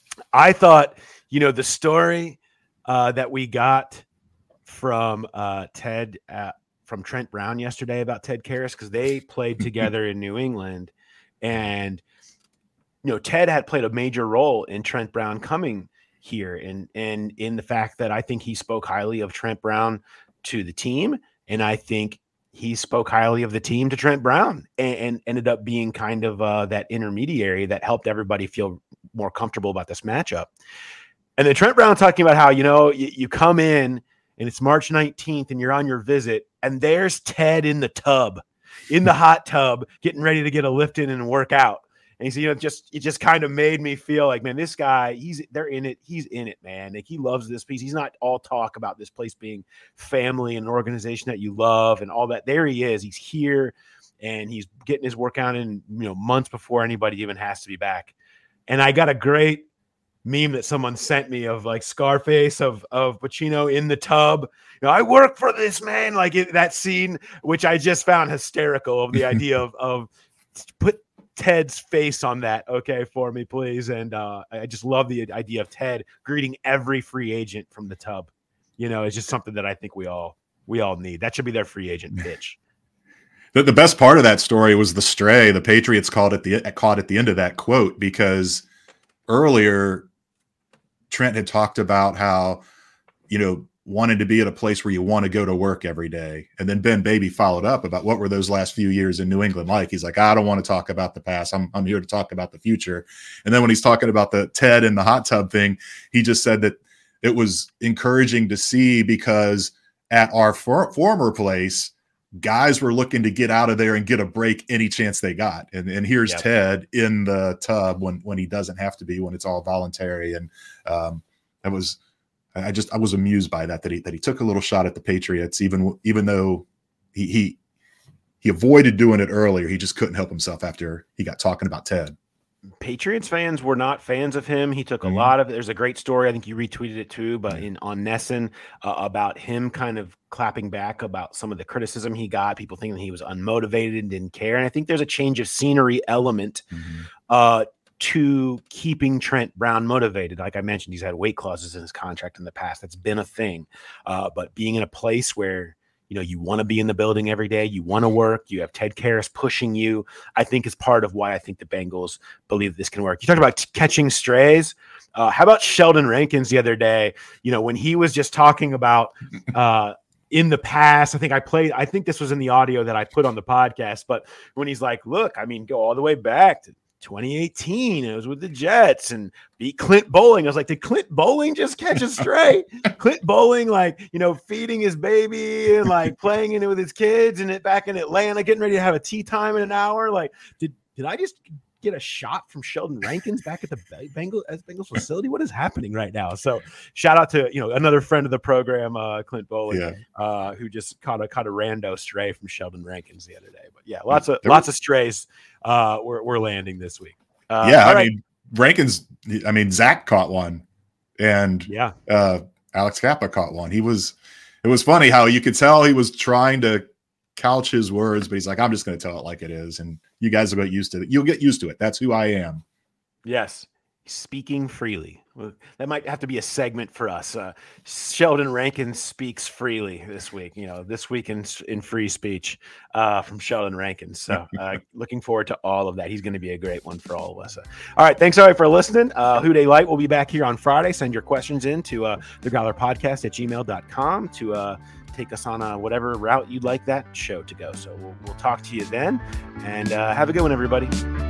I thought, you know, the story, uh, that we got from, uh, Ted, uh, from Trent Brown yesterday about Ted Karras, because they played together in New England. And, you know, Ted had played a major role in Trent Brown coming here, and and in the fact that I think he spoke highly of Trent Brown to the team, and I think he spoke highly of the team to Trent Brown, and, and ended up being kind of uh, that intermediary that helped everybody feel more comfortable about this matchup. And then Trent Brown talking about how, you know, you, you come in and it's March nineteenth and you're on your visit, and there's Ted in the tub. in the hot tub, getting ready to get a lift in and work out. And he said, you know, just, it just kind of made me feel like, man, this guy, he's, they're in it. He's in it, man. Like, he loves this piece. He's not all talk about this place being family and an organization that you love and all that. There he is. He's here and he's getting his workout in, you know, months before anybody even has to be back. And I got a great meme that someone sent me of like Scarface of, of Pacino in the tub. You know, I work for this, man. Like it, that scene, which I just found hysterical, of the idea of, of put Ted's face on that. Okay. For me, please. And uh, I just love the idea of Ted greeting every free agent from the tub. You know, it's just something that I think we all, we all need. That should be their free agent pitch. The, the best part of that story was the stray the Patriots called at the caught at the end of that quote, because earlier Trent had talked about how, you know, wanted to be at a place where you want to go to work every day. And then Ben Baby followed up about what were those last few years in New England like. He's like, I don't want to talk about the past. I'm I'm here to talk about the future. And then when he's talking about the Ted and the hot tub thing, he just said that it was encouraging to see, because at our for, former place, guys were looking to get out of there and get a break any chance they got. And, and here's Yep. Ted in the tub when, when he doesn't have to be, when it's all voluntary. And um, that was, I just, I was amused by that, that he, that he took a little shot at the Patriots, even, even though he, he, he avoided doing it earlier. He just couldn't help himself after he got talking about Ted. Patriots fans were not fans of him. He took a Mhm. lot of, there's a great story, I think you retweeted it too, but in on Nesson uh, about him kind of clapping back about some of the criticism he got, people thinking he was unmotivated and didn't care. And I think there's a change of scenery element Mm-hmm. uh, to keeping Trent Brown motivated. Like I mentioned, he's had weight clauses in his contract in the past. That's been a thing. Uh, but being in a place where, you know, you want to be in the building every day, you want to work, you have Ted Karras pushing you, I think is part of why I think the Bengals believe this can work. You talked about t- catching strays. Uh, how about Sheldon Rankins the other day? You know, when he was just talking about uh, in the past, I think I played, I think this was in the audio that I put on the podcast, but when he's like, look, I mean, go all the way back to twenty eighteen, it was with the Jets and beat Clint Bowling. I was like, did Clint Bowling just catch a stray? Clint Bowling, like, you know, feeding his baby and like playing in it with his kids and it back in Atlanta, getting ready to have a tea time in an hour. Like, did did I just get a shot from Sheldon Rankins back at the Bengals as Bengals facility? What is happening right now? So shout out to, you know, another friend of the program, uh, Clint Bowling, Yeah. uh, who just caught a caught a rando stray from Sheldon Rankins the other day. But yeah, lots of There lots of strays uh, we're we're landing this week. Uh, yeah. all I right. mean, Rankins, I mean, Zach caught one and Yeah. uh, Alex Kappa caught one. He was, it was funny how you could tell he was trying to couch his words, but he's like, I'm just going to tell it like it is. And you guys will get used to it. You'll get used to it. That's who I am. Yes. Speaking freely. Well, that might have to be a segment for us. Uh, Sheldon Rankin speaks freely this week. You know, this week in in free speech uh, from Sheldon Rankin. So, uh, looking forward to all of that. He's going to be a great one for all of us. Uh, all right, thanks all for listening. Uh, Who Dey Light will be back here on Friday. Send your questions in to uh, the growler podcast at gmail dot com to uh, take us on a whatever route you'd like that show to go. So we'll we'll talk to you then, and uh, have a good one, everybody.